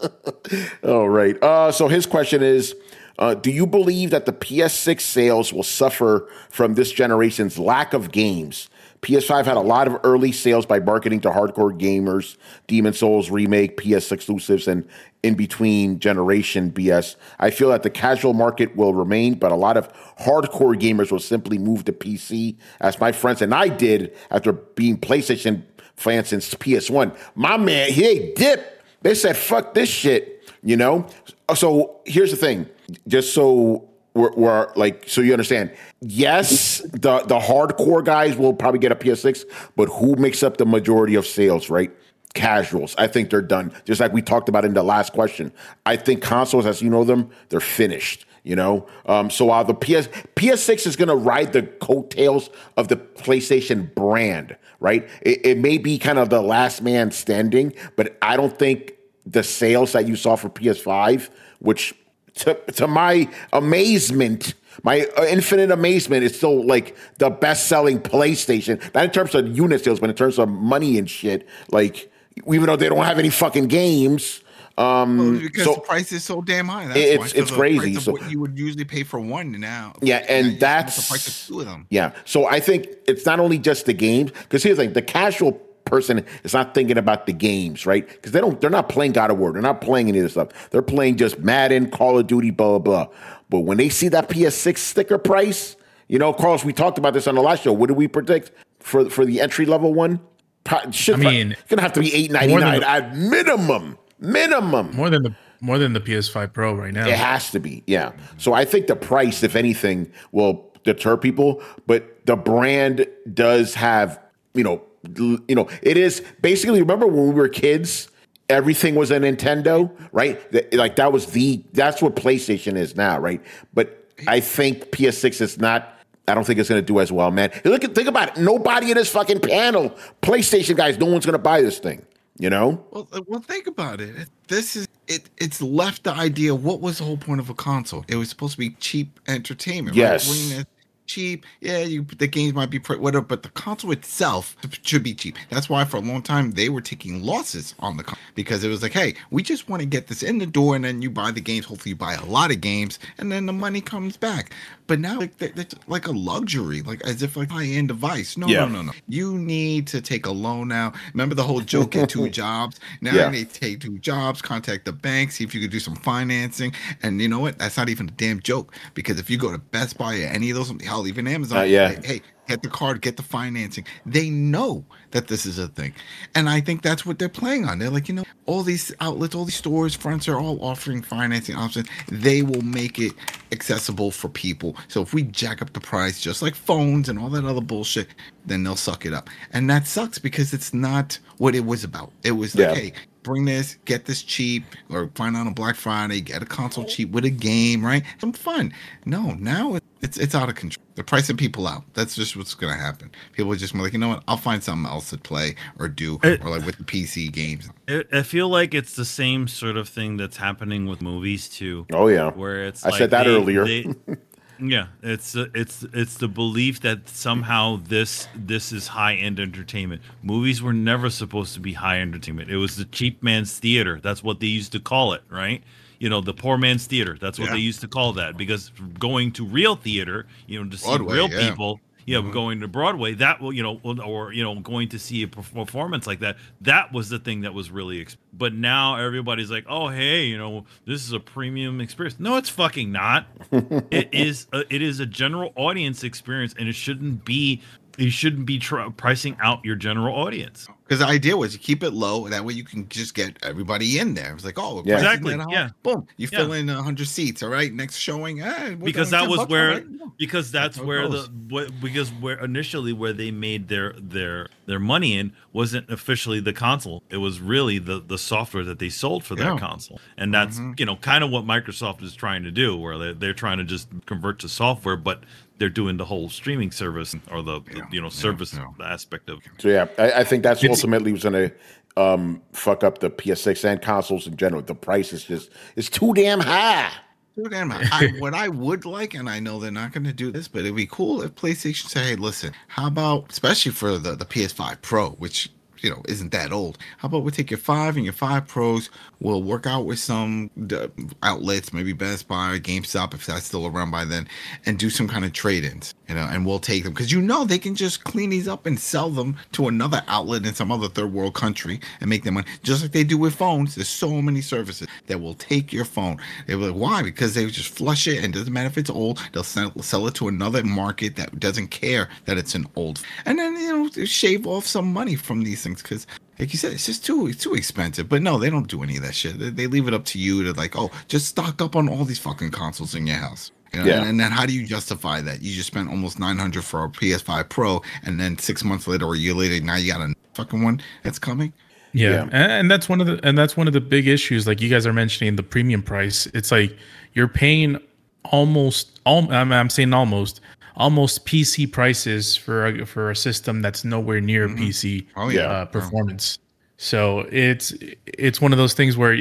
All right. So his question is, do you believe that the PS6 sales will suffer from this generation's lack of games? PS5 had a lot of early sales by marketing to hardcore gamers, Demon Souls remake, PS exclusives, and in-between generation BS. I feel that the casual market will remain, but a lot of hardcore gamers will simply move to PC, as my friends and I did after being PlayStation fans since PS1. My man, he ain't dip. They said, fuck this shit, you know? So here's the thing, just so we're like, so you understand. Yes, the hardcore guys will probably get a PS6, but who makes up the majority of sales, right? Casuals. I think they're done. Just like we talked about in the last question. I think consoles, as you know them, they're finished, you know? So while the PS6 is going to ride the coattails of the PlayStation brand, right? It may be kind of the last man standing, but I don't think the sales that you saw for PS5, which to my amazement, my infinite amazement, is still like the best-selling PlayStation. Not in terms of unit sales, but in terms of money and shit. Like, even though they don't have any fucking games. Because the price is so damn high. That's it's crazy. So what you would usually pay for one now. Yeah, and that's the price of two of them. Yeah. So I think it's not only just the games, because here's the thing: the casual person is not thinking about the games, right? Because they're not playing God of War, they're not playing any of this stuff. They're playing just Madden, Call of Duty, blah blah blah. But when they see that PS6 sticker price, you know, Carlos, we talked about this on the last show. What did we predict for the entry level one? It's gonna have to be $899 at minimum. More than the PS5 Pro right now. It has to be, yeah. So I think the price, if anything, will deter people. But the brand does have, you know, it is basically, remember when we were kids, everything was a Nintendo, right? Like that's what PlayStation is now, right? But I think PS6 is not, I don't think it's going to do as well, man. Think about it. Nobody in this fucking panel, PlayStation guys, no one's going to buy this thing, you know? Well, think about it. This is it's left the idea. What was the whole point of a console? It was supposed to be cheap entertainment. Yes. Right? Cheap, yeah. The games might be whatever, but the console itself should be cheap. That's why for a long time they were taking losses on the console, because it was like, hey, we just want to get this in the door, and then you buy the games. Hopefully, you buy a lot of games, and then the money comes back. But now, it's like a luxury, like as if like high-end device. No. You need to take a loan now. Remember the whole joke: get 2 jobs. Now you need to take 2 jobs. Contact the bank, see if you could do some financing. And you know what? That's not even a damn joke, because if you go to Best Buy or any of those, hell, even Amazon, hey, get the card, get the financing. They know that this is a thing. And I think that's what they're playing on. They're like, you know, all these outlets, all these stores, fronts are all offering financing options. They will make it accessible for people. So if we jack up the price, just like phones and all that other bullshit, then they'll suck it up. And that sucks because it's not what it was about. It was like, hey, bring this, get this cheap, or find out on Black Friday, get a console cheap with a game, right? Some fun. No, now it's out of control. They're pricing people out. That's just what's going to happen. People are just like, you know what? I'll find something else to play or do, or like with the PC games. I feel like it's the same sort of thing that's happening with movies too. Oh yeah, where it's I said that earlier. Yeah, it's the belief that somehow this is high end entertainment. Movies were never supposed to be high entertainment. It was the cheap man's theater. That's what they used to call it, right? You know, the poor man's theater. That's what they used to call that, because going to real theater, you know, to see Broadway, real people. Yeah, going to Broadway, that will, you know, or you know, going to see a performance like that. That was the thing that was really. But now everybody's like, oh, hey, you know, this is a premium experience. No, it's fucking not. It is a general audience experience, and it shouldn't be. You shouldn't be pricing out your general audience. Because the idea was you keep it low, that way you can just get everybody in there. It's like, oh, exactly, yeah, boom, you fill in 100 seats. All right, next showing, because that was where, because that's where where initially where they made their money in wasn't officially the console. It was really the software that they sold for that console, and that's you know, kind of what Microsoft is trying to do, where they're trying to just convert to software, but they're doing the whole streaming service or the service aspect of it. So yeah, I think that's ultimately what's going to fuck up the PS6 and consoles in general. The price is it's too damn high. Too damn high. What I would like, and I know they're not going to do this, but it'd be cool if PlayStation said, "Hey, listen, how about, especially for the PS5 Pro, which you know isn't that old? How about we take your 5 and your 5 Pros? We'll work out with some outlets, maybe Best Buy, GameStop, if that's still around by then, and do some kind of trade-ins, you know, and we'll take them. Because you know they can just clean these up and sell them to another outlet in some other third world country and make them money. Just like they do with phones. There's so many services that will take your phone. They're like, why? Because they just flush it, and it doesn't matter if it's old. They'll sell it to another market that doesn't care that it's an old. And then, you know, shave off some money from these things because, like you said, it's just too expensive. But no, they don't do any of that shit. They leave it up to you to like, oh, just stock up on all these fucking consoles in your house. You know? And then how do you justify that? You just spent almost $900 for a PS5 Pro, and then 6 months later or a year later, now you got a fucking one that's coming. Yeah. And that's one of the big issues. Like you guys are mentioning the premium price. It's like you're paying almost PC prices for a system that's nowhere near PC performance. So it's one of those things where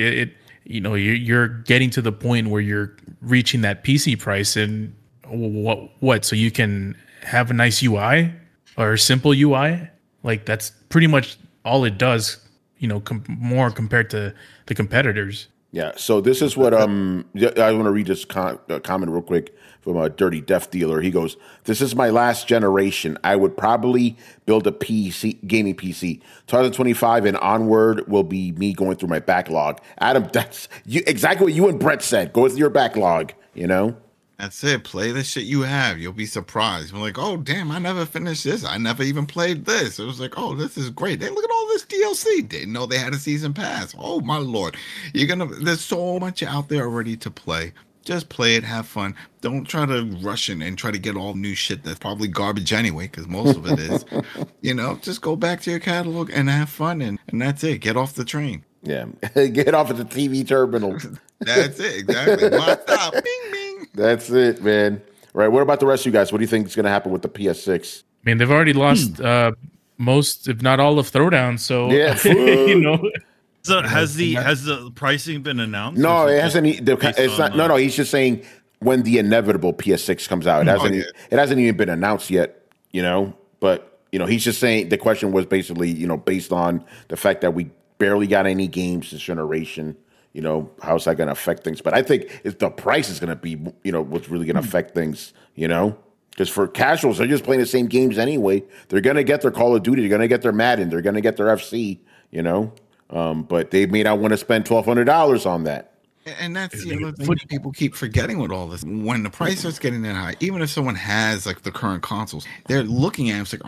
you're getting to the point where you're reaching that PC price, and what so you can have a nice UI or a simple UI. Like that's pretty much all it does, you know, more compared to the competitors. Yeah, so this is what I want to read this comment real quick from a Dirty Death Dealer. He goes, "This is my last generation. I would probably build a gaming PC. 2025 and onward will be me going through my backlog." Adam, that's exactly what you and Brett said. Go through your backlog, you know? That's it. Play the shit you have. You'll be surprised. We're like, oh, damn, I never finished this. I never even played this. It was like, oh, this is great. Hey, look at all this DLC. Didn't know they had a season pass. Oh, my Lord. There's so much out there already to play. Just play it, have fun. Don't try to rush in and try to get all new shit that's probably garbage anyway, because most of it is. You know, just go back to your catalog and have fun, and that's it. Get off the train. Yeah. Get off at the TV terminal. That's it. Exactly. Locked up. Bing, bing. That's it, man. Right. What about the rest of you guys? What do you think is going to happen with the PS6? I mean, they've already lost most, if not all, of Throwdown. So yeah, you know. So has the pricing been announced? No, it hasn't. It's not. No. He's just saying when the inevitable PS6 comes out. It hasn't even been announced yet. You know, but you know, he's just saying the question was basically, you know, based on the fact that we barely got any games this generation. You know, how's that going to affect things? But I think if the price is going to be, you know, what's really going to affect things, you know? Because for casuals, they're just playing the same games anyway. They're going to get their Call of Duty. They're going to get their Madden. They're going to get their FC, you know? But they may not want to spend $1,200 on that. And that's the other thing people keep forgetting with all this. When the price starts getting that high, even if someone has like the current consoles, they're looking at it, it's like, all right,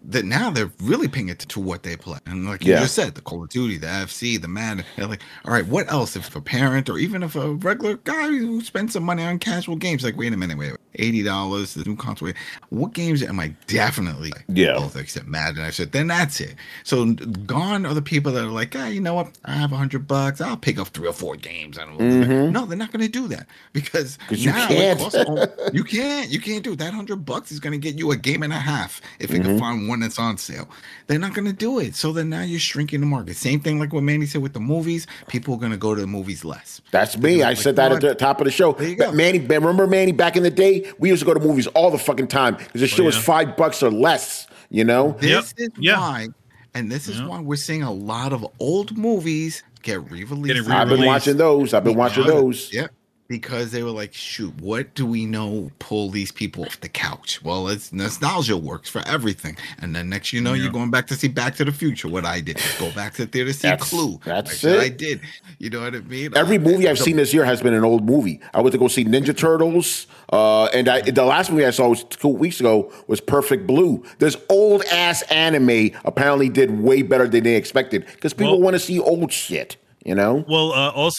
that now they're really paying it to what they play. And like you just said, the Call of Duty, the FC, the Madden, they're like, all right, what else if a parent or even if a regular guy who spends some money on casual games, like, wait a minute, $80, the new console, what games am I definitely both except Madden? I said, then that's it. So gone are the people that are like, you know what? I have $100. I'll pick up 3 or 4 games. I don't know. No, they're not going to do that because you now can't. you can't do it. That $100 is going to get you a game and a half if you can find one that's on sale. They're not going to do it. So then now you're shrinking the market. Same thing like what Manny said with the movies. People are going to go to the movies less. That's me. I said that at the top of the show. There you go. Manny, remember Manny back in the day? We used to go to movies all the fucking time because the shit was $5 or less. You know. This is why, and this is why we're seeing a lot of old movies get re-released. I've been watching those. Yeah. Because they were like, shoot, what do we know pull these people off the couch? Well, it's nostalgia works for everything. And then next you know, you're going back to see Back to the Future. What I did, go back to the theater to see Clue. That's it. I did. You know what I mean? Every movie I've seen this year has been an old movie. I went to go see Ninja Turtles. And the last movie I saw was 2 weeks ago was Perfect Blue. This old ass anime apparently did way better than they expected because people want to see old shit. You know. Well,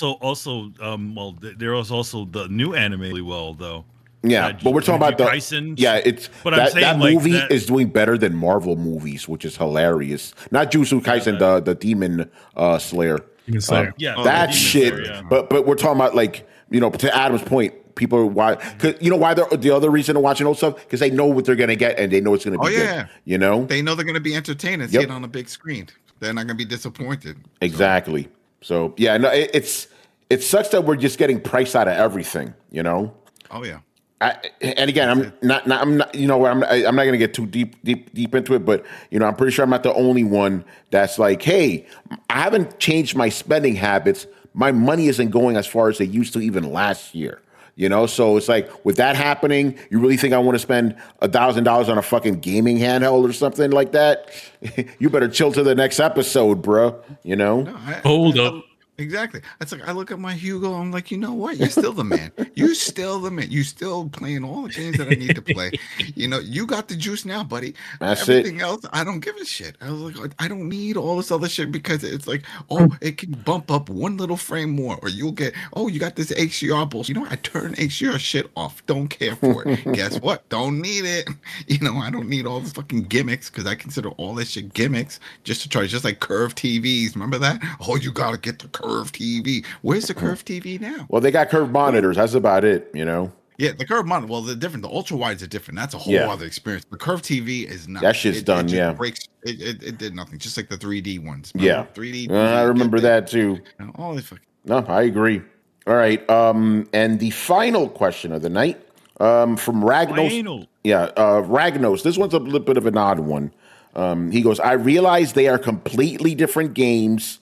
there was also the new anime really well though. Yeah, but we're talking about Kaisen. It's but I'm saying that movie is doing better than Marvel movies, which is hilarious. Not Jujutsu Kaisen, the Demon Slayer. Demon Slayer. That shit. Slayer, but we're talking about like to Adam's point. People why the other reason they're watching old stuff because they know what they're gonna get and they know it's gonna be good. You know, they know they're gonna be entertained and see it on a big screen. They're not gonna be disappointed. Exactly. So no, it sucks that we're just getting price out of everything, you know. Oh yeah. And again, I'm not. I'm not going to get too deep into it, but I'm pretty sure I'm not the only one that's like, hey, I haven't changed my spending habits. My money isn't going as far as they used to even last year. So it's like with that happening, you really think I want to spend $1,000 on a fucking gaming handheld or something like that? You better chill to the next episode, bro. Hold up. Exactly. That's like I look at my Hugo. I'm like, you know what? You're still the man. You're still the man. You still playing all the games that I need to play. You got the juice now, buddy. Everything else, I don't give a shit. I was like, I don't need all this other shit because it's like, it can bump up one little frame more, or you'll get, you got this HDR bullshit. I turn HDR shit off. Don't care for it. Guess what? Don't need it. I don't need all this fucking gimmicks because I consider all this shit gimmicks just to try, just like curved TVs. Remember that? You gotta get the curved TV. Where's the curved TV now? Well, they got curved monitors. That's about it, Yeah, the curved monitor. Well, they're different. The ultra wides are different. That's a whole other experience. The curved TV is not. That shit's done. It breaks. It did nothing. Just like the 3D ones. Remember? 3D. I remember that too. All this fucking. No, I agree. All right. And the final question of the night from Ragnos. Ragnos. This one's a little bit of an odd one. He goes, I realize they are completely different games.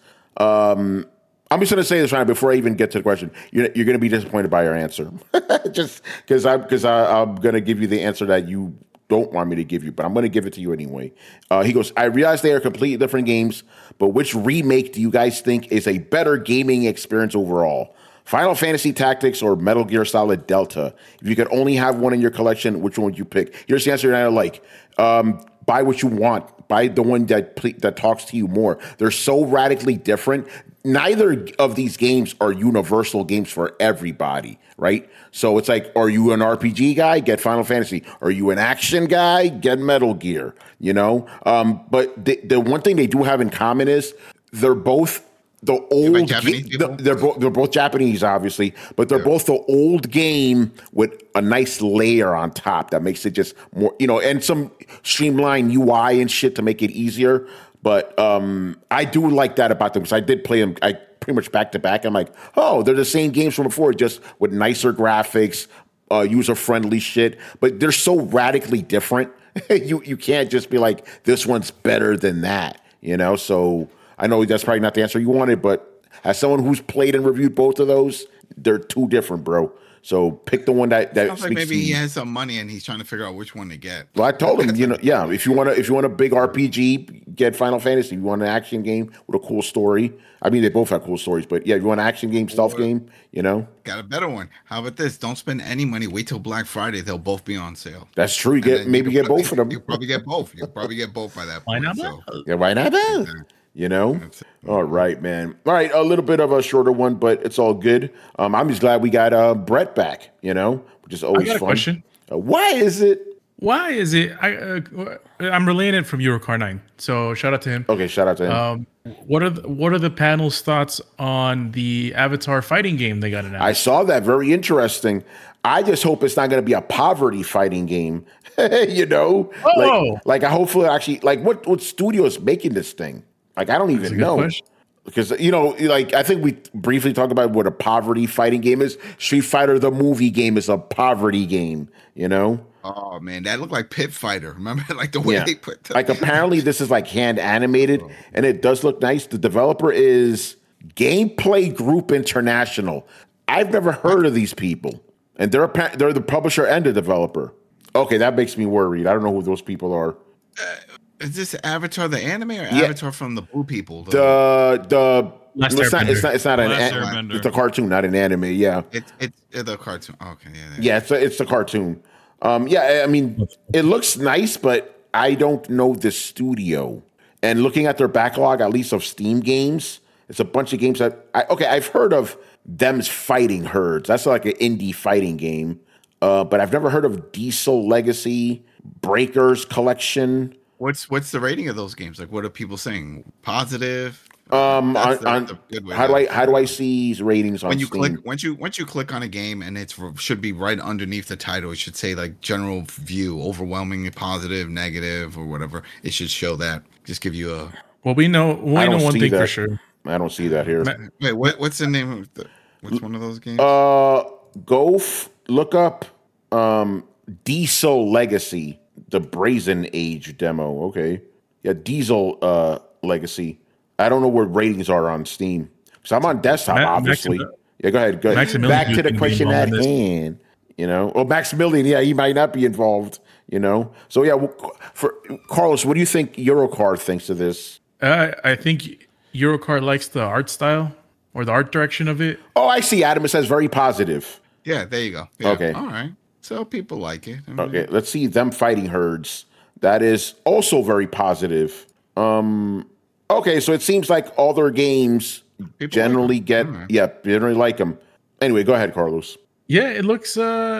I'm just going to say this right before I even get to the question. You're going to be disappointed by your answer, just because I'm going to give you the answer that you don't want me to give you, but I'm going to give it to you anyway. He goes, I realize they are completely different games, but which remake do you guys think is a better gaming experience overall? Final Fantasy Tactics or Metal Gear Solid Delta? If you could only have one in your collection, which one would you pick? Here's the answer that I like. Buy what you want. Buy the one that talks to you more. They're so radically different. Neither of these games are universal games for everybody, right? So it's like, are you an RPG guy? Get Final Fantasy. Are you an action guy? Get Metal Gear, But the one thing they do have in common is they're both the old they're both Japanese, obviously, but they're both the old game with a nice layer on top that makes it just more, and some streamlined UI and shit to make it easier. But I do like that about them because I did play them pretty much back to back. I'm like, they're the same games from before, just with nicer graphics, user-friendly shit. But they're so radically different. You can't just be like, this one's better than that, So I know that's probably not the answer you wanted, but as someone who's played and reviewed both of those, they're too different, bro. So pick the one that Sounds like speaks maybe to he you. has some money and he's trying to figure out which one to get. Well, I told him, if you want a big RPG, get Final Fantasy. If you want an action game with a cool story. I mean, they both have cool stories, but yeah, if you want an action game, stealth game, Got a better one. How about this? Don't spend any money. Wait till Black Friday. They'll both be on sale. That's true. You get both of them. You'll probably get both. You'll probably get both by that point. Why not? So. Yeah, why not? All right, man. All right, a little bit of a shorter one, but it's all good. I'm just glad we got Brett back. Which is always I got a fun. question. Why is it? I'm relaying it from Eurocar9. So shout out to him. Okay, shout out to him. What are the panel's thoughts on the Avatar fighting game they got announced? I saw that. Very interesting. I just hope it's not going to be a poverty fighting game. Like I hopefully actually what studio is making this thing? Like I don't even know. Question. Because I think we briefly talked about what a poverty fighting game is. Street Fighter the movie game is a poverty game. Oh man, that looked like Pit Fighter. Remember, like the way they put. Apparently this is like hand animated, and it does look nice. The developer is Gameplay Group International. I've never heard of these people, and they're the publisher and the developer. Okay, that makes me worried. I don't know who those people are. Is this Avatar the anime or Avatar from the Blue People? It's not an it's a cartoon, not an anime. Yeah, it's the cartoon. Okay, it's the cartoon. I mean, it looks nice, but I don't know the studio. And looking at their backlog, at least of Steam games, it's a bunch of games that I've heard of. Them's Fighting Herds. That's like an indie fighting game. But I've never heard of Diesel Legacy, Breakers Collection. What's the rating of those games? Like, what are people saying? Positive? How do I see ratings on Steam? Once you click on a game and it should be right underneath the title, it should say like general view, overwhelmingly positive, negative, or whatever. It should show that. Just give you a. Well, we know one thing for sure. I don't see that here. Wait, what's the name of what's one of those games? Look up Diesel Legacy, the Brazen Age demo. Okay, yeah, Diesel Legacy. I don't know where ratings are on Steam. So I'm on desktop, obviously. Go ahead. Back to the question at hand. Maximilian, he might not be involved. So yeah, for Carlos, what do you think Eurocar thinks of this? I think Eurocar likes the art style or the art direction of it. Oh, I see. Adam, it says very positive. Yeah, there you go. Yeah. Okay. All right. So people like it. Okay, let's see. Them Fighting Herds. That is also very positive. Okay, so it seems like all their games generally generally like them. Anyway, go ahead, Carlos. Yeah, it looks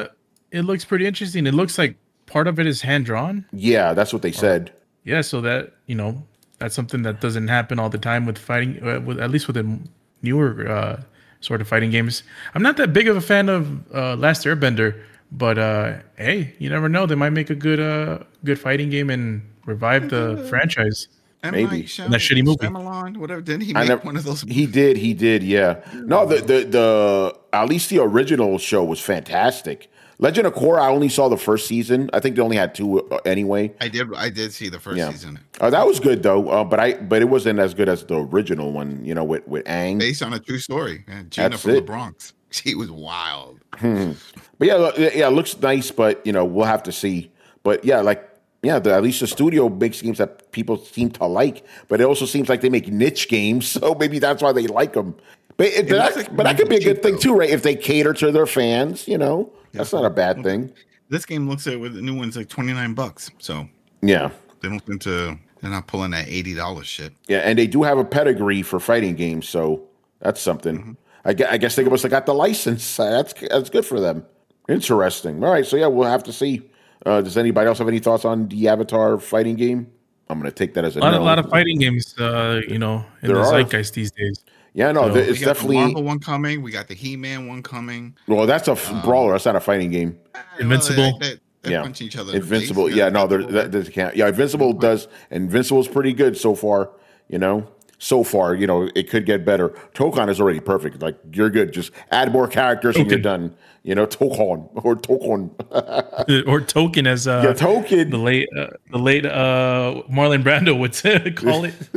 pretty interesting. It looks like part of it is hand drawn. Yeah, that's what they said. Yeah, so that that's something that doesn't happen all the time with fighting, at least with the newer sort of fighting games. I'm not that big of a fan of Last Airbender, but hey, you never know. They might make a good fighting game and revive the franchise. Maybe that shitty movie. Shyamalan, whatever. Didn't he make one of those? He did. Yeah. No, the at least the original show was fantastic. Legend of Korra, I only saw the first season. I think they only had two anyway. I did see the first season. That was good though. But it wasn't as good as the original one. With Aang. Based on a true story. Gina from the Bronx. She was wild. But it looks nice. But we'll have to see. But at least the studio makes games that people seem to like, but it also seems like they make niche games, so maybe that's why they like them. But that could be a good thing too, right? If they cater to their fans, that's not a bad thing. This game looks at with the new one's like $29, so yeah, they don't seem to. They're not pulling that $80 shit. Yeah, and they do have a pedigree for fighting games, so that's something. Mm-hmm. I guess they must have got the license. That's good for them. Interesting. All right, so yeah, we'll have to see. Does anybody else have any thoughts on the Avatar fighting game? I'm going to take that as a lot of fighting games, in the zeitgeist these days. Yeah, no, it's definitely the Marvel one coming. We got the He-Man one coming. Well, that's a brawler. That's not a fighting game. Invincible. They're punching each other. Invincible. Yeah, no, they can't. Yeah, Invincible does. Invincible's pretty good so far. so far. You know, it could get better. Tokon is already perfect. Like, you're good. Just add more characters and you're done. You know, Tokon or Tokon or Token, as Token, the late Marlon Brando would call it.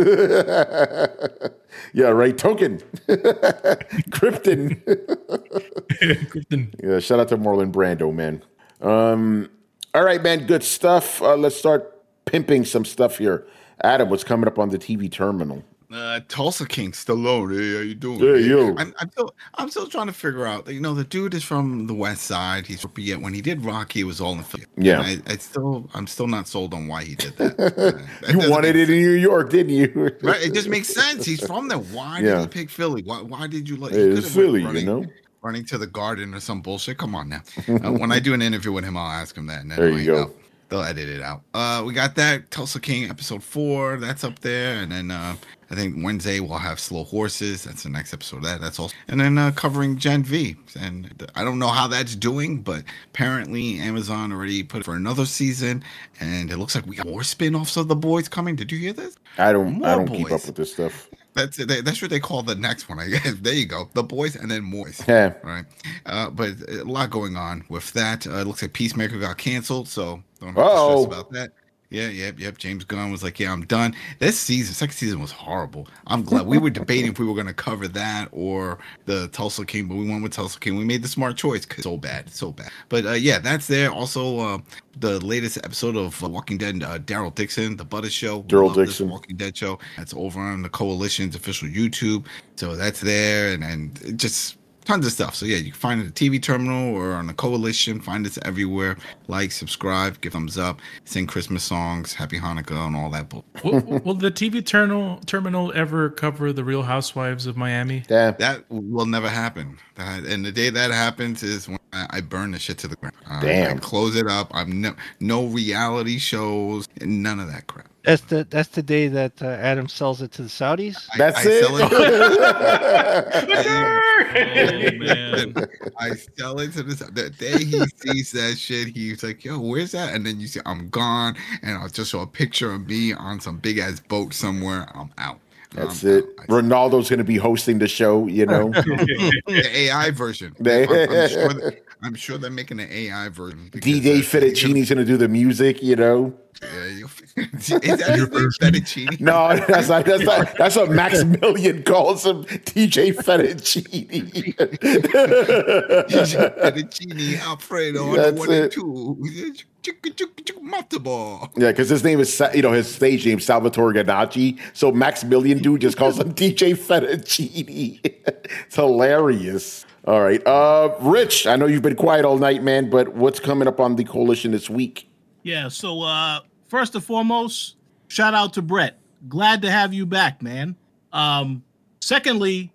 Yeah, right. Token, Krypton. Krypton. Yeah, shout out to Marlon Brando, man. All right, man. Good stuff. Let's start pimping some stuff here. Adam, what's coming up on the TV terminal? Tulsa King Stallone. Hey, how you doing? Hey, yo. I'm still trying to figure out. You know, the dude is from the West Side. When he did Rocky, it was all in film. Yeah. I'm still not sold on why he did that. You wanted it in New York, didn't you? Right. It just makes sense. He's from there. Why did he pick Philly? Why did you let? It's Philly, you know. Running to the garden or some bullshit. Come on now. When I do an interview with him, I'll ask him that. And then there you go. They'll edit it out. We got that Tulsa King episode 4. That's up there, and then I think Wednesday we'll have Slow Horses. That's the next episode of that. That's also, and then covering Gen V. And I don't know how that's doing, but apparently Amazon already put it for another season, and it looks like we got more spin-offs of The Boys coming. Did you hear this? I don't keep up with this stuff. That's what they call the next one, I guess. There you go. The Boys and then Moist. Yeah. Right. But a lot going on with that. It looks like Peacemaker got canceled, so don't have to stress about that. Yeah, yep. James Gunn was like, yeah, I'm done. Second season was horrible. I'm glad. We were debating if we were going to cover that or the Tulsa King, but we went with Tulsa King. We made the smart choice because so bad. But yeah, that's there. Also, the latest episode of Walking Dead, Daryl Dixon, The Butter Show. Daryl Dixon. Walking Dead show. That's over on the Coalition's official YouTube. So that's there, and it just tons of stuff. So yeah, you can find it at the TV terminal or on the Coalition. Find us everywhere. Like, subscribe, give thumbs up, sing Christmas songs, Happy Hanukkah, and all that. Will the TV terminal ever cover the Real Housewives of Miami? Yeah. That will never happen. And the day that happens is when I burn the shit to the ground. Damn. I close it up. I'm no reality shows, none of that crap. That's the day that Adam sells it to the Saudis. That's it. Oh, man. I sell it to the day he sees that shit. He's like, "Yo, where's that?" And then you see I'm gone, and I'll just show a picture of me on some big ass boat somewhere. I'm out. That's it. Ronaldo's going to be hosting the show, you know. The AI version. I'm sure they're making an AI version. DJ Fettuccine's going to do the music, you know. Is that his name, Fettuccine? No, that's what Maximilian calls him, DJ Fettuccine. Fettuccine Alfredo. That's it. Yeah, because his name is, his stage name Salvatore Ganacci. So Maximilian dude just calls him DJ Fettuccine. It's hilarious. All right, Rich, I know you've been quiet all night, man, but what's coming up on the Coalition this week? Yeah, so first and foremost, shout out to Brett. Glad to have you back, man. Secondly,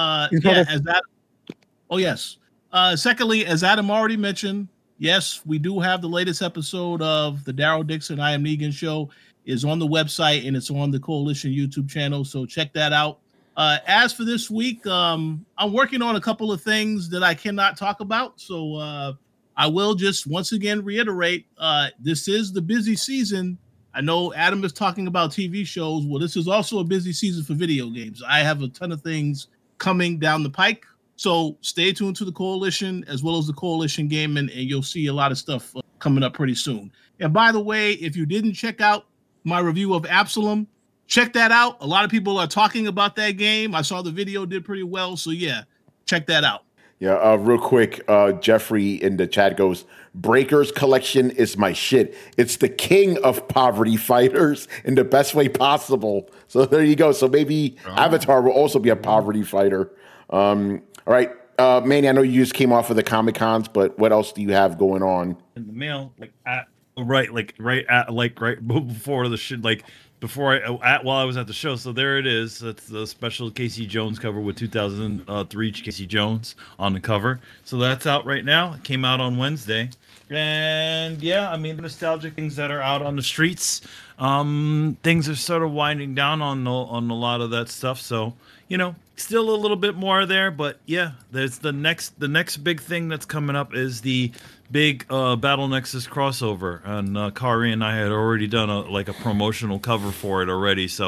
secondly, as Adam already mentioned, yes, we do have the latest episode of the Daryl Dixon I Am Negan show is on the website and it's on the Coalition YouTube channel, so check that out. As for this week, I'm working on a couple of things that I cannot talk about, so I will just once again reiterate, this is the busy season. I know Adam is talking about TV shows. Well, this is also a busy season for video games. I have a ton of things coming down the pike. So stay tuned to the Coalition as well as the Coalition Gaming, and you'll see a lot of stuff coming up pretty soon. And by the way, if you didn't check out my review of Absalom, check that out. A lot of people are talking about that game. I saw the video did pretty well. So yeah, check that out. Yeah, real quick, Jeffrey in the chat goes, Breakers Collection is my shit. It's the king of poverty fighters in the best way possible. So there you go. So maybe Avatar will also be a poverty fighter. All right, Manny, I know you just came off of the Comic-Cons, but what else do you have going on? In the mail, right before the shit, while I was at the show. So there it is. That's the special Casey Jones cover with 2003 Casey Jones on the cover. So that's out right now. It came out on Wednesday. And yeah, I mean, nostalgic things that are out on the streets. Things are sort of winding down on a lot of that stuff. So, still a little bit more there, but yeah, there's the next big thing that's coming up is the big Battle Nexus crossover, and Kari and I had already done a promotional cover for it already. So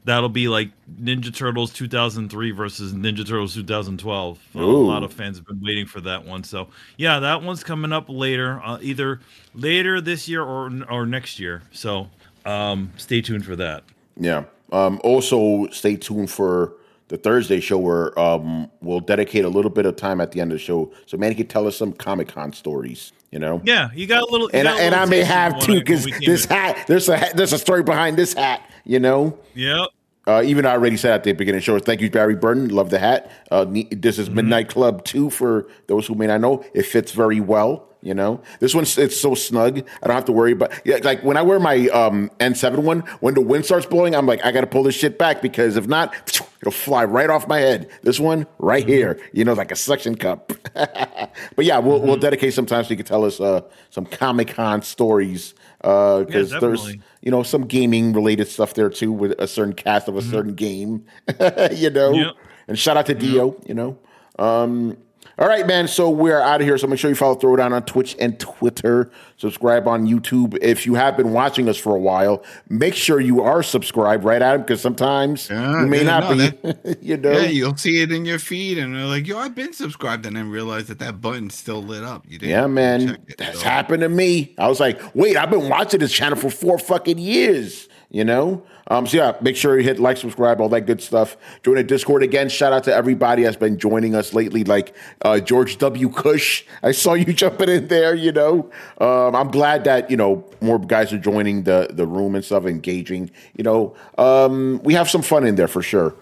that'll be like Ninja Turtles 2003 versus Ninja Turtles 2012. A lot of fans have been waiting for that one. So yeah, that one's coming up later, either later this year or next year. So stay tuned for that. Yeah. Also, stay tuned for the Thursday show where we'll dedicate a little bit of time at the end of the show so Manny can tell us some Comic-Con stories. You know, yeah, you got a little, and I may have too because this hat. There's a story behind this hat. You know, yeah. Even I already said at the beginning of the show. Thank you, Barry Burton. Love the hat. This is Midnight Club 2 for those who may not know. It fits very well. You know, this one's it's so snug. I don't have to worry about. Yeah, like when I wear my N7 one, when the wind starts blowing, I'm like, I got to pull this shit back because if not, it'll fly right off my head. This one right here, you know, like a suction cup. But yeah, we'll dedicate some time so you can tell us some Comic-Con stories because there's some gaming related stuff there too with a certain cast of a certain game. You know, and shout out to Dio. You know. All right, man. So we're out of here. So make sure you follow Throwdown on Twitch and Twitter. Subscribe on YouTube. If you have been watching us for a while, make sure you are subscribed, right, Adam? Because sometimes you may not be. You know, yeah, you'll see it in your feed, and they're like, "Yo, I've been subscribed," and then realize that button's still lit up. You didn't man. That's happened to me. I was like, "Wait, I've been watching this channel for 4 fucking years." You know? So yeah, make sure you hit like, subscribe, all that good stuff. Join the Discord again. Shout out to everybody that's been joining us lately, like George W. Cush. I saw you jumping in there, you know. I'm glad that, more guys are joining the room and stuff, engaging. You know, we have some fun in there for sure.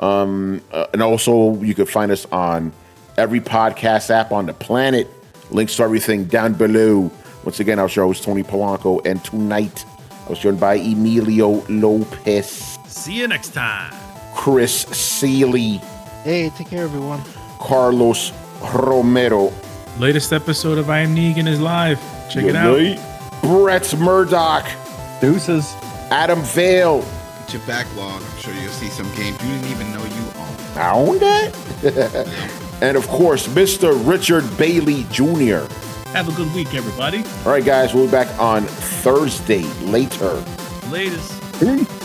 And also, you can find us on every podcast app on the planet. Links to everything down below. Once again, our show is Tony Polanco, and tonight I was joined by Emilio Lopez. See you next time. Chris Seeley. Hey, take care, everyone. Carlos Romero. Latest episode of I Am Negan is live. Check it out. Brett Murdoch. Deuces. Adam Vale. Get your backlog. I'm sure you'll see some games you didn't even know you owned. I own that? And of course, Mr. Richard Bailey Jr. Have a good week, everybody. All right, guys. We'll be back on Thursday later. Latest. Peace.